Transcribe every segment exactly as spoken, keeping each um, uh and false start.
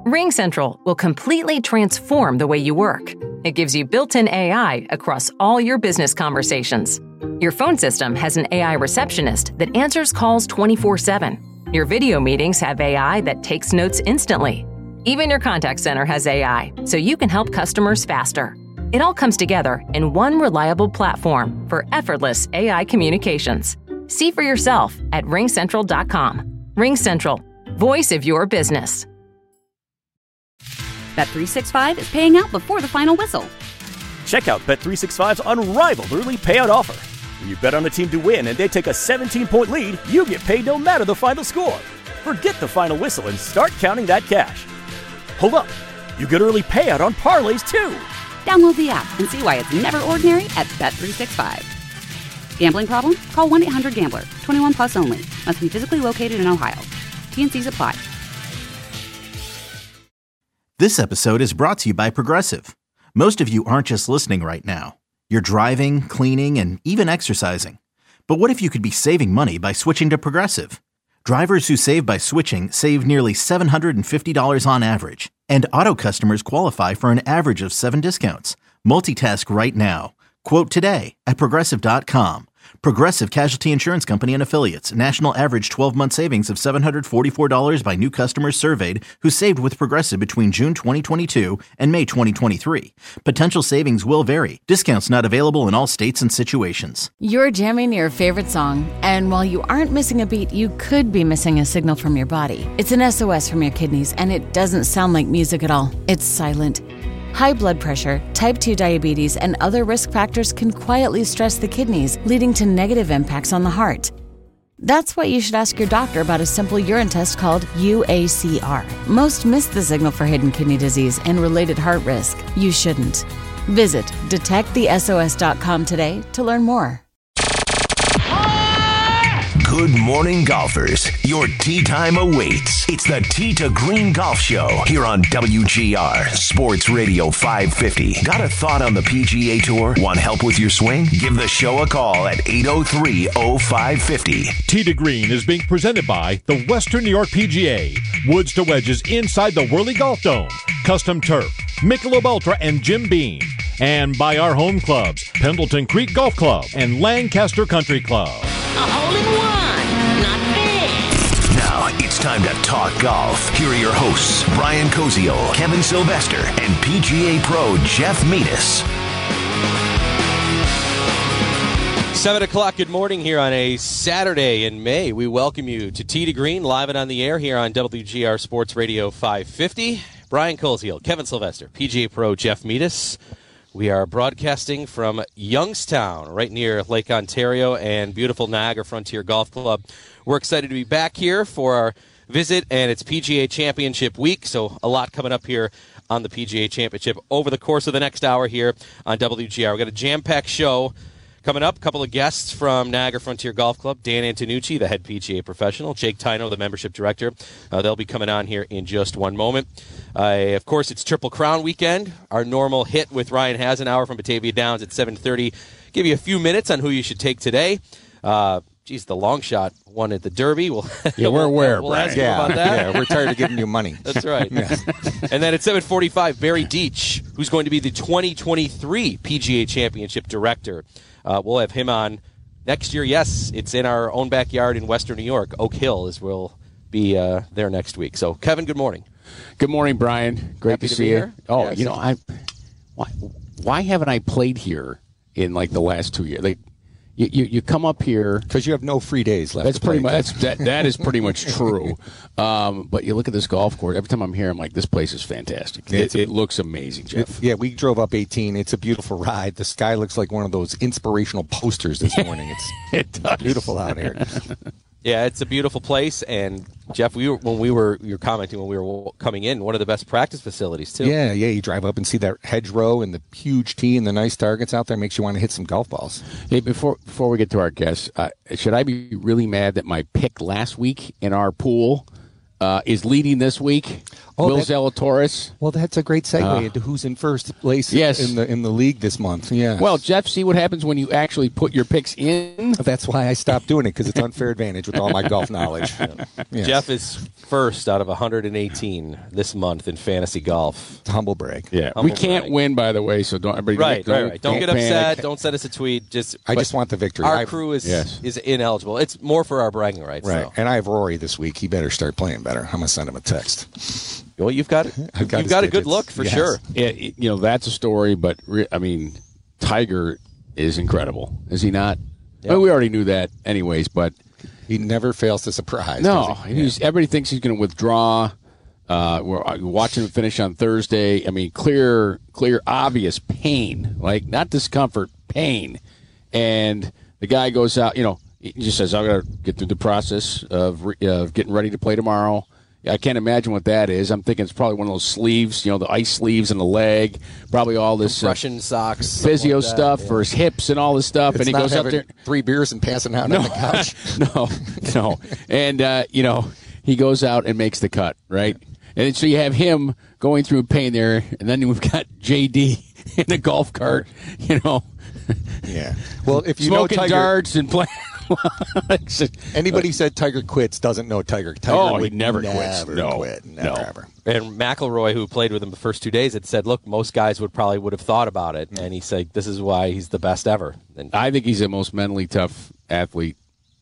RingCentral will completely transform the way you work. It gives you built-in A I across all your business conversations. Your phone system has an A I receptionist that answers calls twenty-four seven. Your video meetings have A I that takes notes instantly. Even your contact center has A I, so you can help customers faster. It all comes together in one reliable platform for effortless A I communications. See for yourself at ring central dot com. RingCentral, voice of your business. Bet three sixty-five is paying out before the final whistle. Check out Bet three sixty-five's unrivaled early payout offer. When you bet on a team to win and they take a seventeen-point lead, you get paid no matter the final score. Forget the final whistle and start counting that cash. Hold up. You get early payout on parlays, too. Download the app and see why it's never ordinary at Bet three sixty-five. Gambling problem? Call one eight hundred gambler. twenty-one plus only. Must be physically located in Ohio. T and Cs apply. This episode is brought to you by Progressive. Most of you aren't just listening right now. You're driving, cleaning, and even exercising. But what if you could be saving money by switching to Progressive? Drivers who save by switching save nearly seven hundred fifty dollars on average. And auto customers qualify for an average of seven discounts. Multitask right now. Quote today at Progressive dot com. Progressive Casualty Insurance Company and Affiliates. National average twelve-month savings of seven hundred forty-four dollars by new customers surveyed who saved with Progressive between June twenty twenty-two and May twenty twenty-three. Potential savings will vary. Discounts not available in all states and situations. You're jamming your favorite song, and while you aren't missing a beat, you could be missing a signal from your body. It's an S O S from your kidneys, and it doesn't sound like music at all. It's silent. High blood pressure, type two diabetes, and other risk factors can quietly stress the kidneys, leading to negative impacts on the heart. That's why you should ask your doctor about a simple urine test called U A C R. Most miss the signal for hidden kidney disease and related heart risk. You shouldn't. Visit detect the S O S dot com today to learn more. Good morning, golfers. Your tee time awaits. It's the Tee to Green Golf Show here on W G R Sports Radio five fifty. Got a thought on the P G A Tour? Want help with your swing? Give the show a call at eight oh three oh five fifty. Tee to Green is being presented by the Western New York P G A. Woods to wedges inside the Whirly Golf Dome. Custom turf, Michelob Ultra, and Jim Beam. And by our home clubs, Pendleton Creek Golf Club and Lancaster Country Club. A hole-in-one, not bad. Now it's time to talk golf. Here are your hosts, Brian Koziol, Kevin Sylvester, and P G A Pro Jeff Metis. Seven o'clock, good morning here on a Saturday in May. We welcome you to Tee to Green, live and on the air here on W G R Sports Radio five fifty. Brian Koziol, Kevin Sylvester, P G A Pro Jeff Metis. We are broadcasting from Youngstown, right near Lake Ontario and beautiful Niagara Frontier Golf Club. We're excited to be back here for our visit, and it's P G A Championship week, so a lot coming up here on the P G A Championship over the course of the next hour here on W G R. We've got a jam-packed show coming up. A couple of guests from Niagara Frontier Golf Club. Dan Antonucci, the head P G A professional. Jake Tino, the membership director. Uh, they'll be coming on here in just one moment. Uh, of course, it's Triple Crown weekend. Our normal hit with Ryan Hasenauer from Batavia Downs at seven thirty. Give you a few minutes on who you should take today. Uh, geez, the long shot won at the Derby. We'll, yeah, we're aware, we'll Brian. ask you yeah, about that. Yeah, we're tired of giving you money. That's right. Yeah. And then at seven forty-five, Barry Deach, who's going to be the twenty twenty-three P G A Championship director. Uh, we'll have him on next year. Yes, it's in our own backyard in Western New York. Oak Hill is where we'll be uh, there next week. So, Kevin, good morning. Good morning, Brian. Great Happy to to see be you. here. Oh, Yes. you know, I why, why haven't I played here in like the last two years? Like, you, you, you come up here because you have no free days left. That's to play. pretty much that's, that. That is pretty much true. Um, but you look at this golf course. Every time I'm here, I'm like, this place is fantastic. It, it looks amazing, Jeff. It, yeah, we drove up eighteen. It's a beautiful ride. The sky looks like one of those inspirational posters this morning. It's it does. beautiful out here. Yeah, it's a beautiful place, and Jeff, we were, when we were you were commenting when we were coming in, one of the best practice facilities too. Yeah, yeah. You drive up and see that hedgerow and the huge tee and the nice targets out there. Makes you want to hit some golf balls. Hey, before before we get to our guests, uh, should I be really mad that my pick last week in our pool uh, is leading this week. Oh, Will that- Zalatoris. Well, that's a great segue Uh, into who's in first place Yes. in the in the league this month. Yeah. Well, Jeff, see what happens when you actually put your picks in. That's why I stopped doing it, because it's unfair advantage with all my golf knowledge. Yes. Jeff is first out of one hundred eighteen this month in fantasy golf. Humble brag. Yeah, Humble we can't brag. win, by the way, so don't everybody Right, don't, right, right. Don't, get panic. upset. Don't send us a tweet. Just I but just want the victory. Our I've- crew is Yes. is ineligible. It's more for our bragging rights. Right. So. And I have Rory this week. He better start playing better. I'm going to send him a text. Well, you've got I've got you've his got a good digits. look for Yes. sure. Yeah, it- you know that's a story, but re- I mean, Tiger is incredible, is he not? Yeah. Well, we already knew that, anyways. But He never fails to surprise. no, does he? he's, everybody thinks he's going to withdraw. Uh, we're uh, watching him finish on Thursday. I mean, clear, clear, obvious pain, like not discomfort, pain. And the guy goes out. You know, he just says, "I got to get through the process of re- of getting ready to play tomorrow." I can't imagine what that is. I'm thinking it's probably one of those sleeves, you know, the ice sleeves in the leg. Probably all this uh, Russian socks, something physio like that, stuff yeah. for his hips and all this stuff. It's and he not goes up having there. three beers and passing out on the couch. no, no. And, uh, you know, he goes out and makes the cut, right? And so you have him going through pain there, and then we've got J D in a golf cart, you know. Yeah. Well, if you smoking know Tiger, darts and playing. anybody said Tiger quits doesn't know Tiger. Tiger Oh, he would never never quits. No. quit. Never No. ever. And McIlroy, who played with him the first two days, had said, "Look, most guys would probably would have thought about it," and he said, "This is why he's the best ever." And I think he's the most mentally tough athlete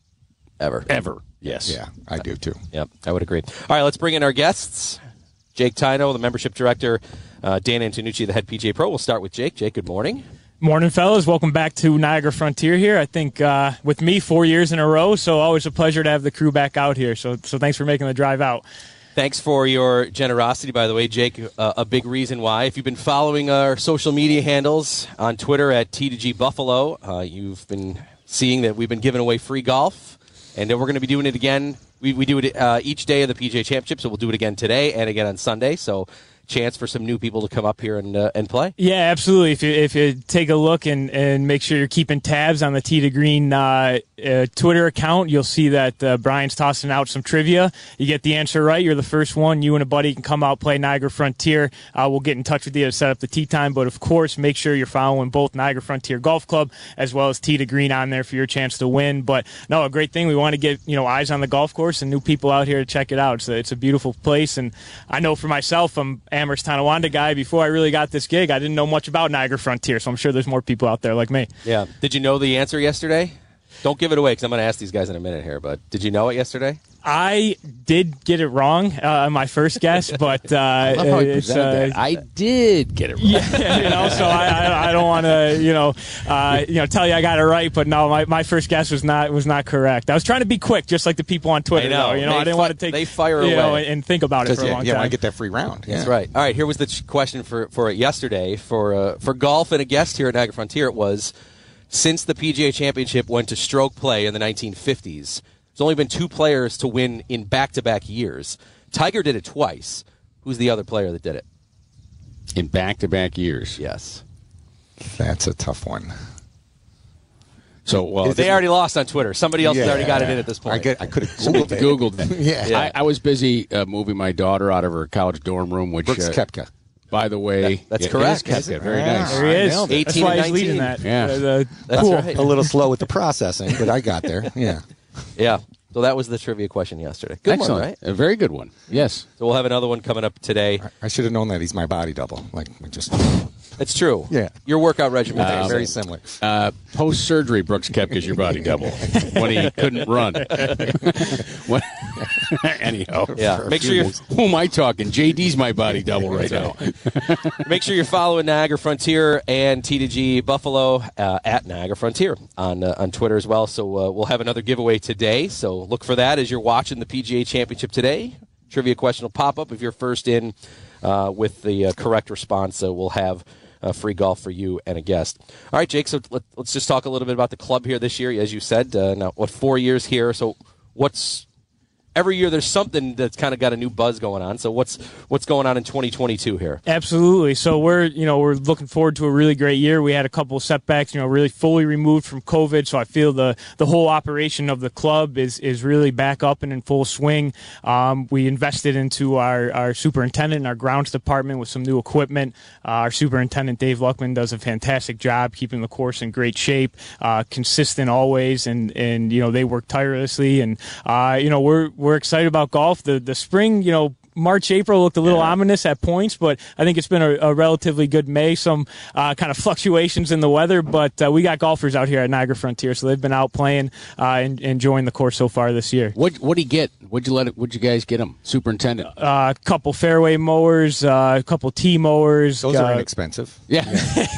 ever, ever. Yes. Yeah, I do too. Yep, I would agree. All right, let's bring in our guests. Jake Tino, the membership director, uh, Dan Antonucci, the head P G A Pro. We'll start with Jake. Jake, good morning. Morning, fellas. Welcome back to Niagara Frontier here. I think uh, with me four years in a row, so always a pleasure to have the crew back out here. So, so thanks for making the drive out. Thanks for your generosity, by the way, Jake. Uh, a big reason why. If you've been following our social media handles on Twitter at T two G Buffalo, uh, you've been seeing that we've been giving away free golf, and we're going to be doing it again. We, we do it uh, each day of the P G A Championship, so we'll do it again today and again on Sunday. So chance for some new people to come up here and uh, and play. Yeah, absolutely. If you if you take a look and, and make sure you're keeping tabs on the Tee to Green uh, uh, Twitter account, you'll see that uh, Brian's tossing out some trivia. You get the answer right, you're the first one. You and a buddy can come out, play Niagara Frontier. Uh, we'll get in touch with you to set up the tee time. But of course, make sure you're following both Niagara Frontier Golf Club as well as Tee to Green on there for your chance to win. But no, a great thing. We want to get you know eyes on the golf course and new people out here to check it out. It's a, it's a beautiful place, and I know for myself, I'm Amherst Tonawanda guy. Before I really got this gig, I didn't know much about Niagara Frontier, so I'm sure there's more people out there like me. Yeah. Did you know the answer yesterday? Don't give it away because I'm going to ask these guys in a minute here, but did you know it yesterday? I did get it wrong uh, my first guess, but uh, I love how he it's, presented uh, that. I did get it right. Yeah, you know, so I, I, I don't want to, you know, uh, you know, tell you I got it right, but no, my, my first guess was not was not correct. I was trying to be quick, just like the people on Twitter. I know. Though, you know, They I didn't fi- want to take they fire you know, away. and think about it for a yeah, long yeah, time. want to get that free round. Yeah. That's right. All right, here was the ch- question for, for yesterday. For uh, for golf and a guest here at Niagara Frontier, it was, since the P G A Championship went to stroke play in the nineteen fifties, there's only been two players to win in back-to-back years. Tiger did it twice. Who's the other player that did it? In back-to-back years. Yes. That's a tough one. So, well, They already lost on Twitter. Somebody else has already got it in at this point. I, get, I could have Googled, Googled it. Googled. Yeah. Yeah. I, I was busy uh, moving my daughter out of her college dorm room, which Brooks uh, Koepka. by the way, That- that's yeah, correct. It is Is Koepka. it? Very Yeah. nice. There he is. nailed it. That's eighteen why and he's leading nineteen. that. Yeah. Uh, the, That's cool. right. A little slow with the processing, but I got there. Yeah. Yeah. So that was the trivia question yesterday. Good Excellent. one, right? A very good one. Yes. So we'll have another one coming up today. I should have known that he's my body double. Like, just It's true. Yeah. Your workout regimen Um, is very the same. similar. Uh, Post surgery, Brooks Koepka's your body double when he couldn't run. When- Anyhow, Yeah. Make sure you're Who am I talking? J D's my body double right now. Make sure you're following Niagara Frontier and T two G Buffalo uh, at Niagara Frontier on uh, on Twitter as well. So uh, we'll have another giveaway today. So look for that as you're watching the P G A Championship today. Trivia question will pop up if you're first in uh, with the uh, correct response. So we'll have uh, free golf for you and a guest. All right, Jake. So let, let's just talk a little bit about the club here this year. As you said, uh, now what four years here. So what's every year there's something that's kind of got a new buzz going on. So what's what's going on in twenty twenty-two here? Absolutely. So we're you know we're looking forward to a really great year. We had a couple of setbacks, you know, really fully removed from COVID. So I feel the the whole operation of the club is is really back up and in full swing. Um, we invested into our our superintendent and our grounds department with some new equipment. Uh, our superintendent Dave Luckman does a fantastic job keeping the course in great shape, uh, consistent always, and and you know they work tirelessly. And uh, you know we're we're excited about golf. The the spring, you know. March, April looked a little yeah. ominous at points, but I think it's been a, a relatively good May. Some uh, kind of fluctuations in the weather, but uh, we got golfers out here at Niagara Frontier, so they've been out playing uh, and enjoying the course so far this year. What what did he get? What'd you let? It, what'd you guys get him? Superintendent. A uh, couple fairway mowers, uh, a couple tee mowers. Those uh, are inexpensive. Yeah.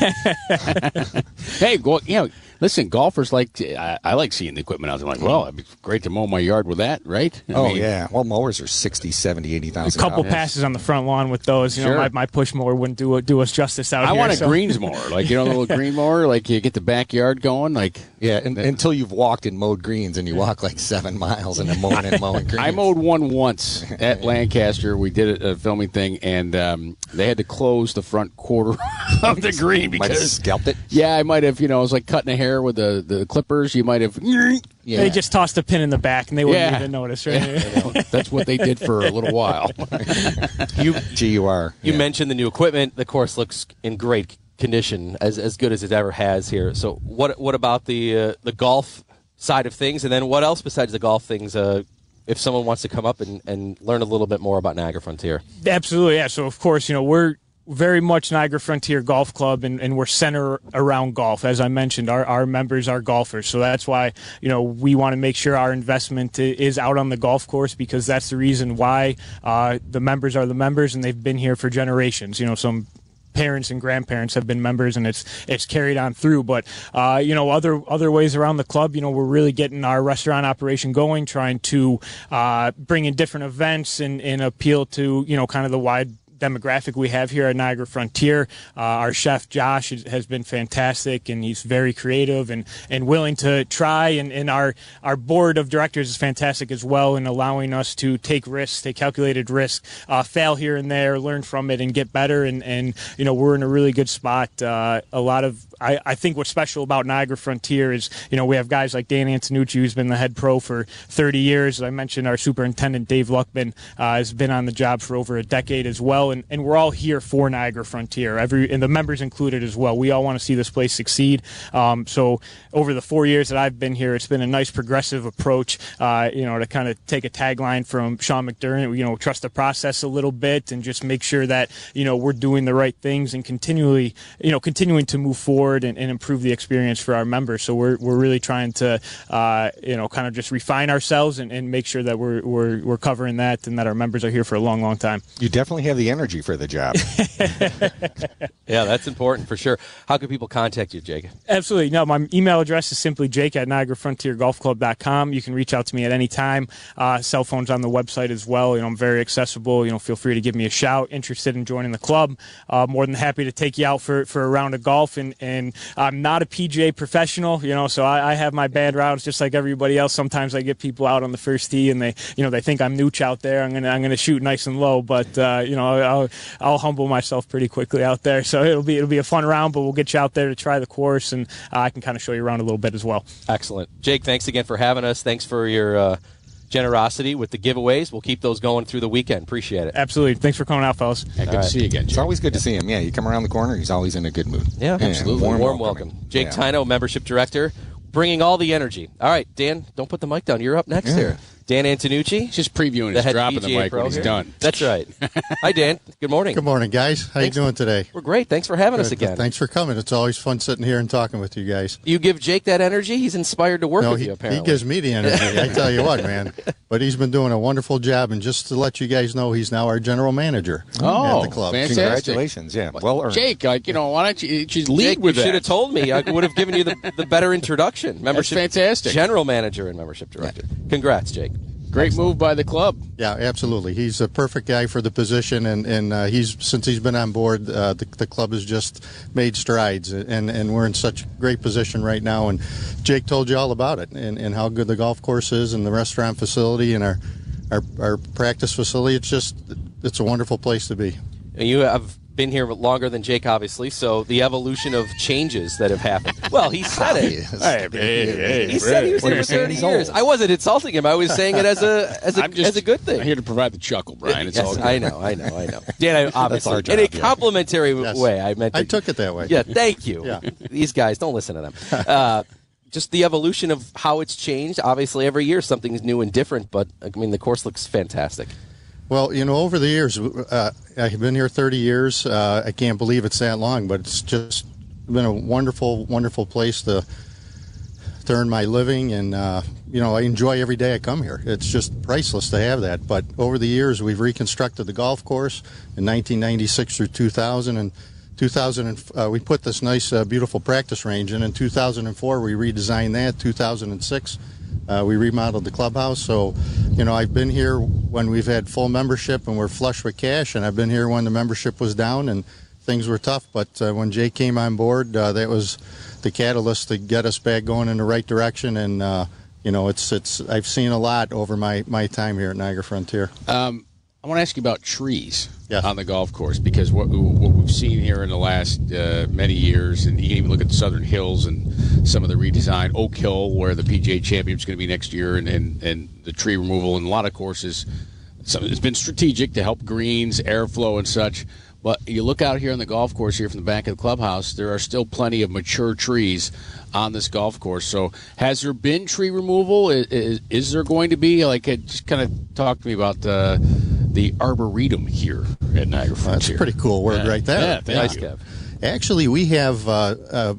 yeah. Hey, well, you know. Listen, golfers like to, I, I like seeing the equipment out there. I'm like, well, it'd be great to mow my yard with that, right? I oh, mean, yeah. Well, mowers are sixty, seventy, eighty thousand dollars. A couple dollars. passes on the front lawn with those. You sure. know, my, my push mower wouldn't do do us justice out I here. want a so. greens mower. Like, you know, the little green mower, like you get the backyard going. Like, yeah, and, until you've walked and mowed greens and you walk like seven miles and then mowing and mowing greens. I mowed one once at Lancaster. We did a, a filming thing, and um, they had to close the front quarter of the green because. Might have scalped it? Yeah, I might have, you know, it was like cutting a hair with the, the clippers. You might have. Yeah. They just tossed a pin in the back, and they wouldn't yeah. even notice, right? Yeah. That's what they did for a little while. you, G U R. You yeah. mentioned the new equipment. The course looks in great condition, as as good as it ever has here. So what what about the uh, the golf side of things, and then what else besides the golf things? Uh, if someone wants to come up and, and learn a little bit more about Niagara Frontier. Absolutely, yeah. So of course, you know we're. Very much Niagara Frontier Golf Club, and, and we're centered around golf. As I mentioned, our, our members are golfers, so that's why you know we want to make sure our investment is out on the golf course, because that's the reason why uh, the members are the members, and they've been here for generations. You know, some parents and grandparents have been members, and it's it's carried on through. But uh, you know, other other ways around the club, you know, we're really getting our restaurant operation going, trying to uh, bring in different events and, and appeal to you know kind of the wide demographic we have here at Niagara Frontier. Uh, our chef Josh is, has been fantastic, and he's very creative and, and willing to try, and, and our, our board of directors is fantastic as well in allowing us to take risks, take calculated risks, uh, fail here and there, learn from it, and get better, and, and you know we're in a really good spot. Uh, a lot of I, I think what's special about Niagara Frontier is you know we have guys like Dan Antonucci, who's been the head pro for thirty years. As I mentioned, our superintendent Dave Luckman uh, has been on the job for over a decade as well. And, and we're all here for Niagara Frontier, every and the members included as well. We all want to see this place succeed. Um, so over the four years that I've been here, it's been a nice progressive approach, uh, you know, to kind of take a tagline from Sean McDermott, you know, trust the process a little bit and just make sure that, you know, we're doing the right things and continually, you know, continuing to move forward and, and improve the experience for our members. So we're we're really trying to, uh, you know, kind of just refine ourselves and, and make sure that we're, we're, we're covering that and that our members are here for a long, long time. You definitely have the energy for the job. Yeah, that's important for sure. How can people contact you, Jake? Absolutely. No, my email address is simply jake at niagara frontier golf club dot com. You can reach out to me at any time. Uh, cell phone's on the website as well. You know, I'm very accessible. You know, feel free to give me a shout. Interested in joining the club? Uh, more than happy to take you out for, for a round of golf. And, and I'm not a P G A professional, you know, so I, I have my bad routes just like everybody else. Sometimes I get people out on the first tee and they, you know, they think I'm nooch out there. I'm gonna I'm gonna shoot nice and low, but uh, you know, I'll I'll humble myself pretty quickly out there. So it'll be it'll be a fun round, but we'll get you out there to try the course, and uh, I can kind of show you around a little bit as well. Excellent. Jake, thanks again for having us. Thanks for your uh, generosity with the giveaways. We'll keep those going through the weekend. Appreciate it. Absolutely. Thanks for coming out, fellas. Yeah, good right. to see you again, Jake. It's always good to see him. Yeah, you come around the corner, he's always in a good mood. Yeah, yeah absolutely. Warm, warm welcome. Jake yeah. Tino, membership director, bringing all the energy. All right, Dan, don't put the mic down. You're up next yeah. here. Dan Antonucci. He's just previewing his dropping the mic when he's here. done. That's right. Hi, Dan. Good morning. Good morning, guys. How thanks. you doing today? We're great. Thanks for having Good. us again. Thanks for coming. It's always fun sitting here and talking with you guys. You give Jake that energy? He's inspired to work no, with he, you, apparently. He gives me the energy. I tell you what, man. But he's been doing a wonderful job. And just to let you guys know, he's now our general manager oh, at the club. Fantastic. Congratulations. Yeah, well earned. Jake, like, you know, why don't you just lead Jake, with you that? should have told me. I would have given you the, the better introduction. Membership, That's fantastic. General manager and membership director. Congrats, Jake. Great Excellent. move by the club. Yeah, absolutely. He's a perfect guy for the position, and and uh, he's since he's been on board, uh, the the club has just made strides, and and we're in such great position right now. And Jake told you all about it, and, and how good the golf course is, and the restaurant facility, and our our our practice facility. It's just it's a wonderful place to be. You have been here longer than Jake, obviously, so the evolution of changes that have happened. Well, he said it. Hey, hey, hey, he said he was here for thirty years. I wasn't insulting him. I was saying it as a as a, just, as a good thing. I'm here to provide the chuckle, Brian. It's yes, all good. I know, I know, I know. Dan, I, obviously, our job, in a yeah. complimentary Yes. way. I meant to, I took it that way. Yeah, thank you. Yeah. These guys, don't listen to them. Uh, just the evolution of how it's changed. Obviously, every year something's new and different, but I mean, the course looks fantastic. Well, you know, over the years, uh, I've been here thirty years. Uh, I can't believe it's that long, but it's just been a wonderful, wonderful place to to earn my living, and uh, you know, I enjoy every day I come here. It's just priceless to have that. But over the years, we've reconstructed the golf course in nineteen ninety-six through two thousand, and two thousand uh, we put this nice, uh, beautiful practice range in. In two thousand four, we redesigned that. two thousand six. Uh, we remodeled the clubhouse. So, you know, I've been here when we've had full membership and we're flush with cash, and I've been here when the membership was down and things were tough. But uh, when Jay came on board, uh, that was the catalyst to get us back going in the right direction. And, uh, you know, it's it's I've seen a lot over my, my time here at Niagara Frontier. Um, I want to ask you about trees Yes. on the golf course, because what, what we've seen here in the last uh, many years, and you can even look at the Southern Hills and some of the redesign, Oak Hill, where the P G A Championship is going to be next year, and, and, and the tree removal in a lot of courses. Some, it's been strategic to help greens, airflow, and such. But you look out here on the golf course here from the back of the clubhouse, there are still plenty of mature trees on this golf course. So has there been tree removal? Is, is, is there going to be? Like, uh, just kind of talk to me about uh, the arboretum here at Niagara Frontier. That's a pretty cool word yeah. right there. Yeah, thank Nice, you. Kev. Actually, we have uh, uh,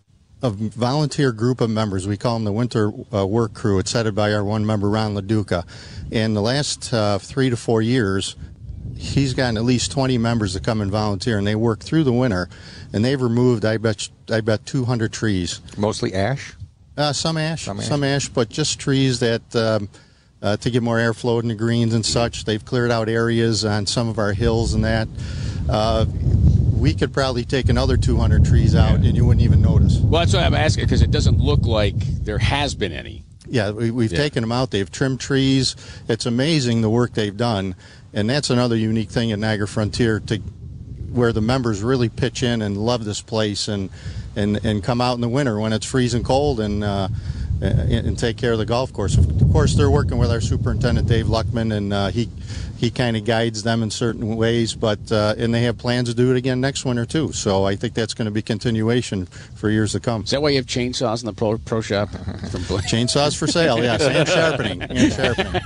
a volunteer group of members. We call them the Winter uh, Work Crew. It's headed by our one member, Ron LaDuca. In the last uh, three to four years, he's gotten at least twenty members to come and volunteer, and they work through the winter, and they've removed, I bet, I bet two hundred trees. Mostly ash? Uh, some ash, Some some ash. ash, but just trees that um, uh, to get more airflow in the greens and such. They've cleared out areas on some of our hills and that. Uh, we could probably take another two hundred trees out, and you wouldn't even notice. Well, that's why I'm asking, because it doesn't look like there has been any. Yeah, we, we've Yeah. taken them out. They've trimmed trees. It's amazing the work they've done, and that's another unique thing at Niagara Frontier, to where the members really pitch in and love this place, and and, and come out in the winter when it's freezing cold, and uh, and, and take care of the golf course. Of course, they're working with our superintendent Dave Luckman, and uh, he he kind of guides them in certain ways, but uh, and they have plans to do it again next winter too. So I think that's going to be continuation for years to come. Is that why you have chainsaws in the pro, pro shop? Chainsaws for sale, yes, and sharpening, and sharpening.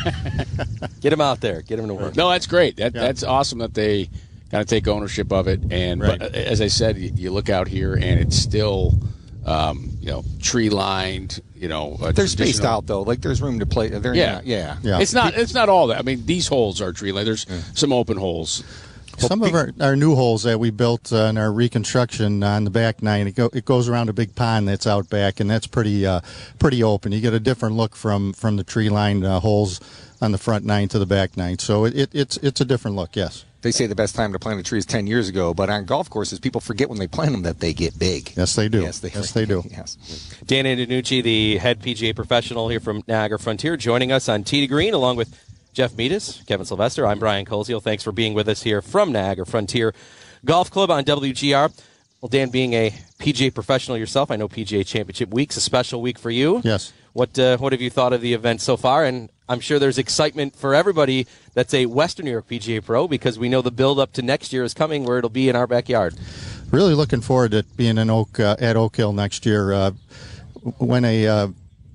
Get them out there. Get them to work. No, that's great. That, Yeah. That's awesome that they kind of take ownership of it. And Right. but, as I said, you, you look out here and it's still, um, you know, tree lined. You know, uh, They're spaced traditional- out, though. Like, there's room to play. They're Yeah. not, yeah. Yeah. It's not. It's not all that. I mean, these holes are tree lined. There's some open holes. Some of our, our new holes that we built uh, in our reconstruction on the back nine, it, go, it goes around a big pond that's out back, and that's pretty uh, pretty open. You get a different look from, from the tree-lined uh, holes on the front nine to the back nine. So it, it, it's it's a different look, yes. They say the best time to plant a tree is ten years ago, but on golf courses, people forget when they plant them that they get big. Yes, they do. Yes, they, yes, they do. Yes. Dan Antonucci, the head P G A professional here from Niagara Frontier, joining us on Tee to Green, along with Jeff Meadis, Kevin Sylvester. I'm Brian Koziel. Thanks for being with us here from Niagara Frontier Golf Club on W G R. Well, Dan, being a P G A professional yourself, I know P G A Championship Week's a special week for you. Yes. What uh, what have you thought of the event so far? And I'm sure there's excitement for everybody that's a Western New York P G A pro, because we know the build up to next year is coming, where it'll be in our backyard. Really looking forward to being in Oak uh, at Oak Hill next year. Uh, when a uh,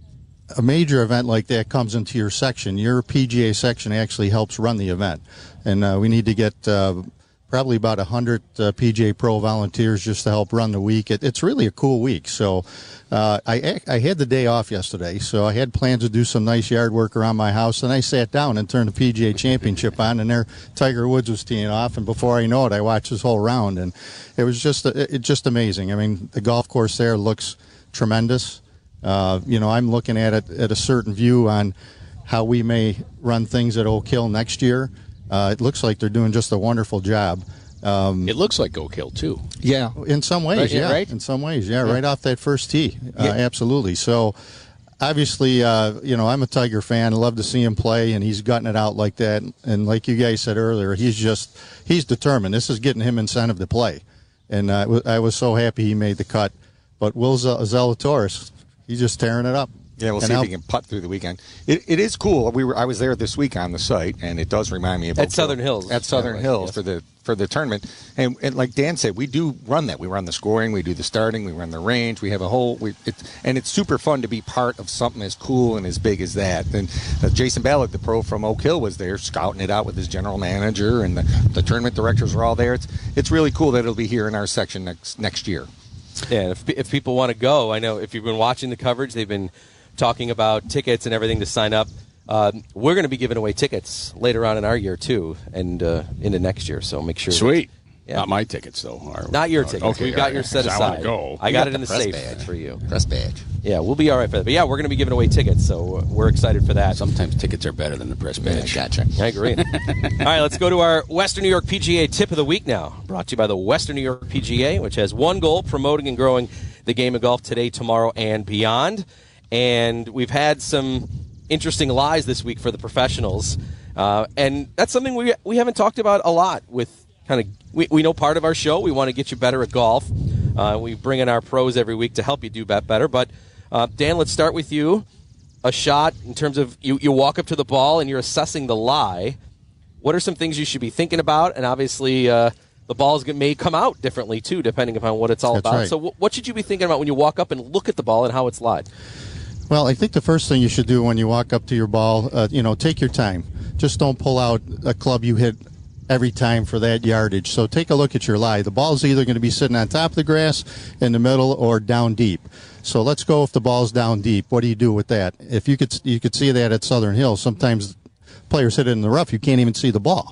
a major event like that comes into your section, your P G A section actually helps run the event, and uh, we need to get uh, probably about one hundred uh, P G A Pro volunteers just to help run the week. It, it's really a cool week. So uh, I I had the day off yesterday, so I had plans to do some nice yard work around my house, and I sat down and turned the P G A Championship on, and there Tiger Woods was teeing off, and before I know it, I watched this whole round, and it was just it, it just amazing. I mean, the golf course there looks tremendous. Uh, you know, I'm looking at it at a certain view on how we may run things at Oak Hill next year. Uh, it looks like they're doing just a wonderful job. Um, It looks like Oak Hill too. yeah, in some ways, Right, yeah, yeah, right? in some ways, yeah, right off that first tee, uh, Yeah. absolutely. So, obviously, uh, you know, I'm a Tiger fan. I love to see him play, and he's gutting it out like that. And like you guys said earlier, he's just he's determined. This is getting him incentive to play. And uh, I was so happy he made the cut. But Will Zalatoris, he's just tearing it up. Yeah, we'll and see I'll, if he can putt through the weekend. It, it is cool. We were I was there this week on the site, and it does remind me of at Southern Hills. At Southern yeah, Hills yes. for the for the tournament, and, and like Dan said, we do run that. We run the scoring, we do the starting, we run the range. We have a whole, we, it, and it's super fun to be part of something as cool and as big as that. And uh, Jason Ballard, the pro from Oak Hill, was there scouting it out with his general manager, and the, the tournament directors were all there. It's it's really cool that it'll be here in our section next next year. Yeah, if if people want to go, I know if you've been watching the coverage, they've been talking about tickets and everything to sign up. Uh, we're going to be giving away tickets later on in our year, too, and uh, into next year, so make sure. Sweet. Yeah. Not my tickets, though. Are, Not your uh, tickets. Okay, We've got right. yours set 'Cause aside. I want to go. I got, got it in the, press safe badge. for you. Press badge. Yeah, we'll be all right for that. But, yeah, we're going to be giving away tickets, so we're excited for that. Sometimes tickets are better than the press badge. Yeah, gotcha. I agree. All right, let's go to our Western New York P G A tip of the week now. Brought to you by the Western New York P G A, which has one goal, promoting and growing the game of golf today, tomorrow, and beyond. And we've had some interesting lies this week for the professionals. Uh, and that's something we we haven't talked about a lot with kind of, we, we know part of our show, we want to get you better at golf. Uh, we bring in our pros every week to help you do bet better. But, uh, Dan, let's start with you. A shot in terms of you, you walk up to the ball and you're assessing the lie. What are some things you should be thinking about? And obviously, uh, the balls may come out differently, too, depending upon what it's all That's about. right. So w- what should you be thinking about when you walk up and look at the ball and how it's lied? Well, I think the first thing you should do when you walk up to your ball, uh, you know, take your time. Just don't pull out a club you hit every time for that yardage. So take a look at your lie. The ball's either going to be sitting on top of the grass, in the middle, or down deep. So let's go if the ball's down deep. What do you do with that? If you could, you could see that at Southern Hills. Sometimes players hit it in the rough. You can't even see the ball.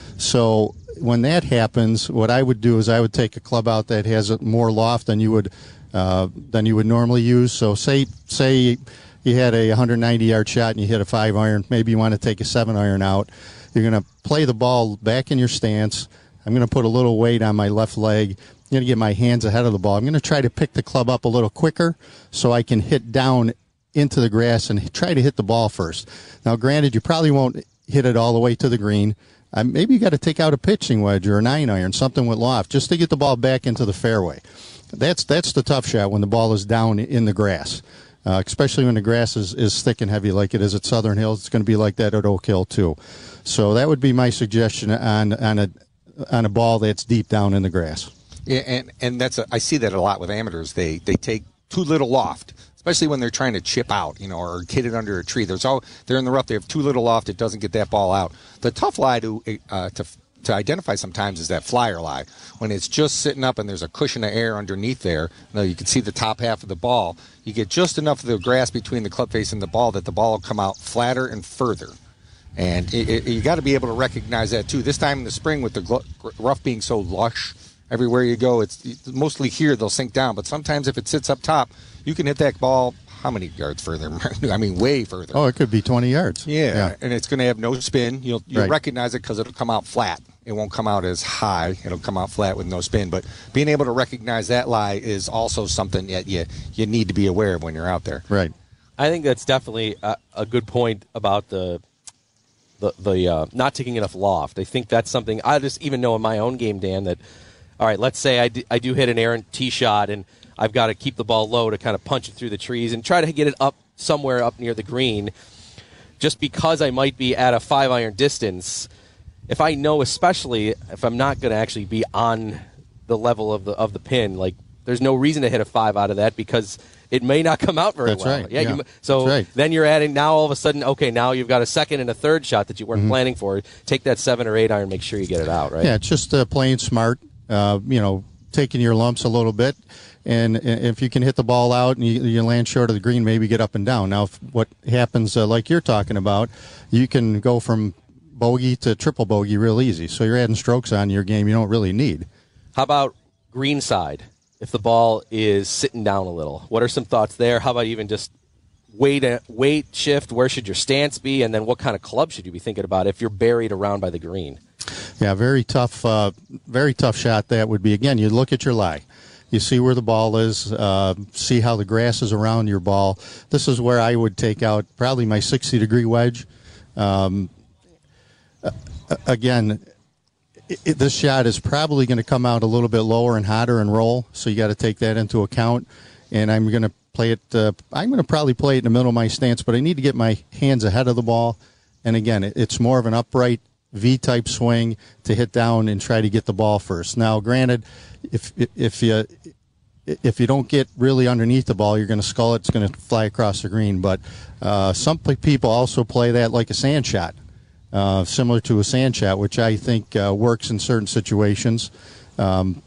So when that happens, what I would do is I would take a club out that has more loft than you would uh, than you would normally use. So say say you had a one ninety yard shot and you hit a five iron. Maybe you want to take a seven iron out. You're going to play the ball back in your stance. I'm going to put a little weight on my left leg. I'm going to get my hands ahead of the ball. I'm going to try to pick the club up a little quicker so I can hit down into the grass and try to hit the ball first. Now, granted, you probably won't hit it all the way to the green. Uh, maybe you got to take out a pitching wedge or a nine iron, something with loft, just to get the ball back into the fairway. That's that's the tough shot when the ball is down in the grass, uh, especially when the grass is, is thick and heavy like it is at Southern Hills. It's going to be like that at Oak Hill too. So that would be my suggestion on on a on a ball that's deep down in the grass. Yeah, and and that's a, I see that a lot with amateurs. They they take too little loft, especially when they're trying to chip out, you know, or hit it under a tree. There's all they're in the rough. They have too little loft. It doesn't get that ball out. The tough lie to uh, to to identify sometimes is that flyer lie, when it's just sitting up and there's a cushion of air underneath there. Now you can see the top half of the ball. You get just enough of the grass between the club face and the ball that the ball will come out flatter and further. And it, it, you got to be able to recognize that too. This time in the spring, with the gl- rough being so lush, everywhere you go, it's, it's mostly here they'll sink down. But sometimes if it sits up top, you can hit that ball how many yards further? I mean, way further. Oh, it could be twenty yards. Yeah, yeah. And it's going to have no spin. You'll you'll Right. recognize it because it'll come out flat. It won't come out as high. It'll come out flat with no spin. But being able to recognize that lie is also something that you you need to be aware of when you're out there. Right. I think that's definitely a, a good point about the the, the uh, not taking enough loft. I think that's something I just even know in my own game, Dan, that, all right, let's say I do, I do hit an errant tee shot and I've got to keep the ball low to kind of punch it through the trees and try to get it up somewhere up near the green. Just because I might be at a five iron distance, if I know, especially if I'm not going to actually be on the level of the of the pin, like there's no reason to hit a five out of that because it may not come out very That's well. right, Yeah. yeah. You, so That's right. then you're adding now all of a sudden. Okay, now you've got a second and a third shot that you weren't Mhm. planning for. Take that seven or eight iron. Make sure you get it out. Right. Yeah, it's just uh, playing smart, uh, you know, taking your lumps a little bit. And and if you can hit the ball out and you, you land short of the green, maybe get up and down. Now, if what happens, uh, like you're talking about, you can go from bogey to triple bogey real easy. So you're adding strokes on your game you don't really need. How about green side? If the ball is sitting down a little, what are some thoughts there? How about even just weight, weight shift? Where should your stance be? And then what kind of club should you be thinking about if you're buried around by the green? Yeah, very tough, uh, very tough shot that would be. Again, you look at your lie. You see where the ball is, uh, see how the grass is around your ball. This is where I would take out probably my sixty-degree wedge. Um, again, it, it, this shot is probably going to come out a little bit lower and hotter and roll, so you got to take that into account. And I'm going to play it. Uh, I'm going to probably play it in the middle of my stance, but I need to get my hands ahead of the ball. And again, it, it's more of an upright V-type swing to hit down and try to get the ball first. Now, granted, if if you if you don't get really underneath the ball, you're going to skull it. It's going to fly across the green. But uh, some people also play that like a sand shot, uh, similar to a sand shot, which I think uh, works in certain situations. Um,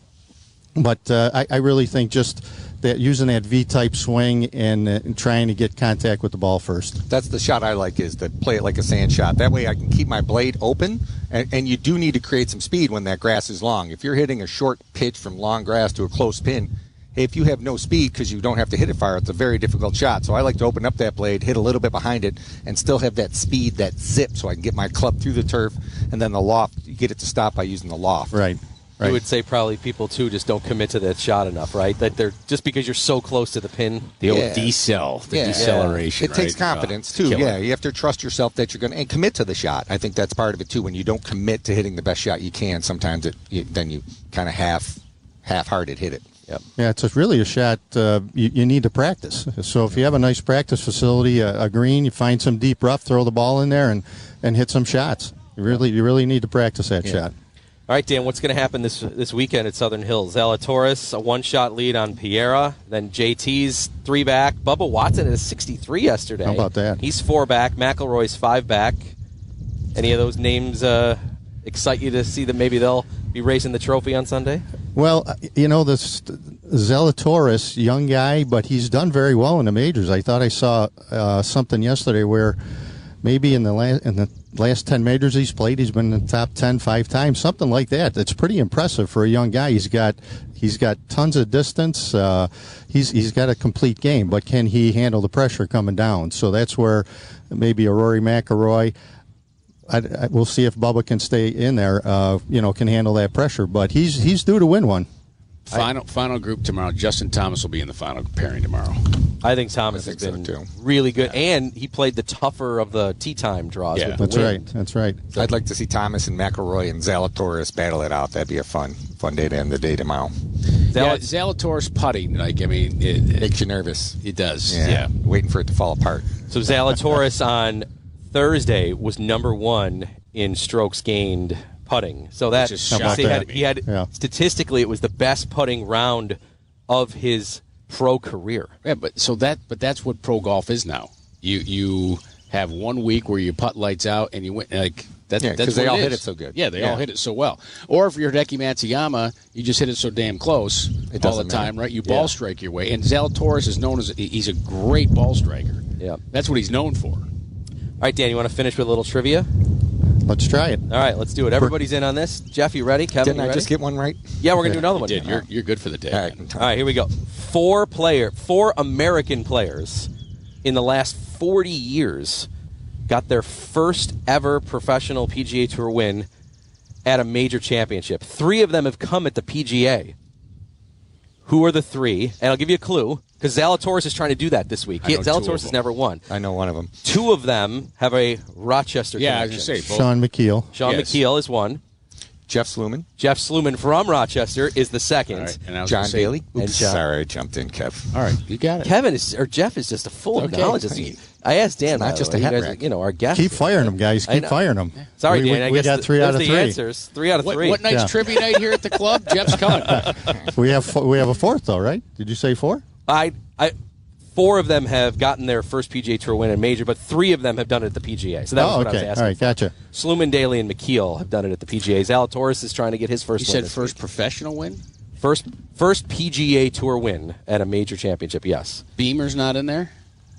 but uh, I, I really think just that using that V-type swing and, uh, and trying to get contact with the ball first. That's the shot I like, is to play it like a sand shot. That way I can keep my blade open, and, and you do need to create some speed when that grass is long. If you're hitting a short pitch from long grass to a close pin, if you have no speed because you don't have to hit it far, it's a very difficult shot. So I like to open up that blade, hit a little bit behind it, and still have that speed, that zip, so I can get my club through the turf, and then the loft, you get it to stop by using the loft. Right. Right. You would say probably people, too, just don't commit to that shot enough, right? That they're just because you're so close to the pin. The old Yeah. decel, the Yeah. deceleration. It takes right? confidence, Oh, too. killer. Yeah, you have to trust yourself that you're going to and commit to the shot. I think that's part of it, too. When you don't commit to hitting the best shot you can, sometimes it you, then you kind of half, half-hearted hit it. Yep. Yeah, it's a, really a shot uh, you, you need to practice. So if you have a nice practice facility, a, a green, you find some deep rough, throw the ball in there and, and hit some shots. You really you really need to practice that Yeah. shot. All right, Dan, what's going to happen this this weekend at Southern Hills? Zalatoris, a one-shot lead on Piera. Then J T's three back. Bubba Watson at a sixty-three yesterday. How about that? He's four back. McElroy's five back. Any of those names uh, excite you to see that maybe they'll be raising the trophy on Sunday? Well, you know, this Zalatoris, young guy, but he's done very well in the majors. I thought I saw uh, something yesterday where maybe in the last in the last ten majors he's played, he's been in the top ten five times, something like that. That's pretty impressive for a young guy. He's got he's got tons of distance. Uh, he's he's got a complete game, but can he handle the pressure coming down? So that's where maybe a Rory McIlroy. I, I, we'll see if Bubba can stay in there. Uh, you know, can handle that pressure, but he's he's due to win one. Final final group tomorrow. Justin Thomas will be in the final pairing tomorrow. I think Thomas I think has been so, too. really good, and he played the tougher of the tee time draws. Yeah. with the That's wind. right. That's right. I'd like to see Thomas and McElroy and Zalatoris battle it out. That'd be a fun fun day to end the day tomorrow. Yeah, Zal- Zalatoris putting, like I mean, it, it, Makes you nervous. it does. Yeah. Yeah. Waiting for it to fall apart. So Zalatoris on Thursday was number one in strokes gained putting. So that, Which is so he shocking had, to me. he had Yeah. statistically it was the best putting round of his pro career. Yeah, but so that but that's what pro golf is now. You you have one week where you putt lights out and you win like that's Yeah, that's 'cause they what all it hit is. it so good. Yeah, they Yeah. all hit it so well. Or if you're Hideki Matsuyama, you just hit it so damn close It all the doesn't time, matter. right? You ball Yeah. strike your way. And Zalatoris is known as he's a great ball striker. Yeah. That's what he's known for. All right, Dan, you want to finish with a little trivia? Let's try it. All right, let's do it. Everybody's in on this. Jeff, you ready? Kevin, Didn't you I ready? just get one right? Yeah, we're going to do another one. Dude, you're you're good for the day. All right. man. All right, here we go. Four player, four American players in the last forty years got their first ever professional P G A Tour win at a major championship. Three of them have come at the P G A. Who are the three? And I'll give you a clue, because Zalatoris is trying to do that this week. I He, know two of Zalatoris has them. never won. I know one of them. Two of them have a Rochester Yeah, I was connection. going to say both. Sean McKeel. Sean Yes. McKeel is one. Jeff Sluman. Jeff Sluman from Rochester is the second. All right, and I was John gonna say- Bailey. and Oops, John- sorry, I jumped in, Kev. All right, you got it. Kevin is or Jeff is just a full of Okay. knowledge. It's- I asked Dan. It's not by the just way. a You hat guys, rack. You know, our guest. Keep firing them, guys. I Keep know. firing them. Sorry, we, Dan. We, I we guess got the, three out there's of the three. answers. Three out of What, three. what night's Yeah. trivia night here at the club? Jeff's coming. We have fo- we have a fourth though, right? Did you say four? I, I, four of them have gotten their first P G A Tour win in major, but three of them have done it at the P G A. So that was Oh, what I was okay. asking. All right, gotcha. Sluman, Daly, and McKeel have done it at the P G A. Zalatoris is trying to get his first. You win said this first week. professional win? first, first P G A Tour win at a major championship. Yes. Beamer's not in there?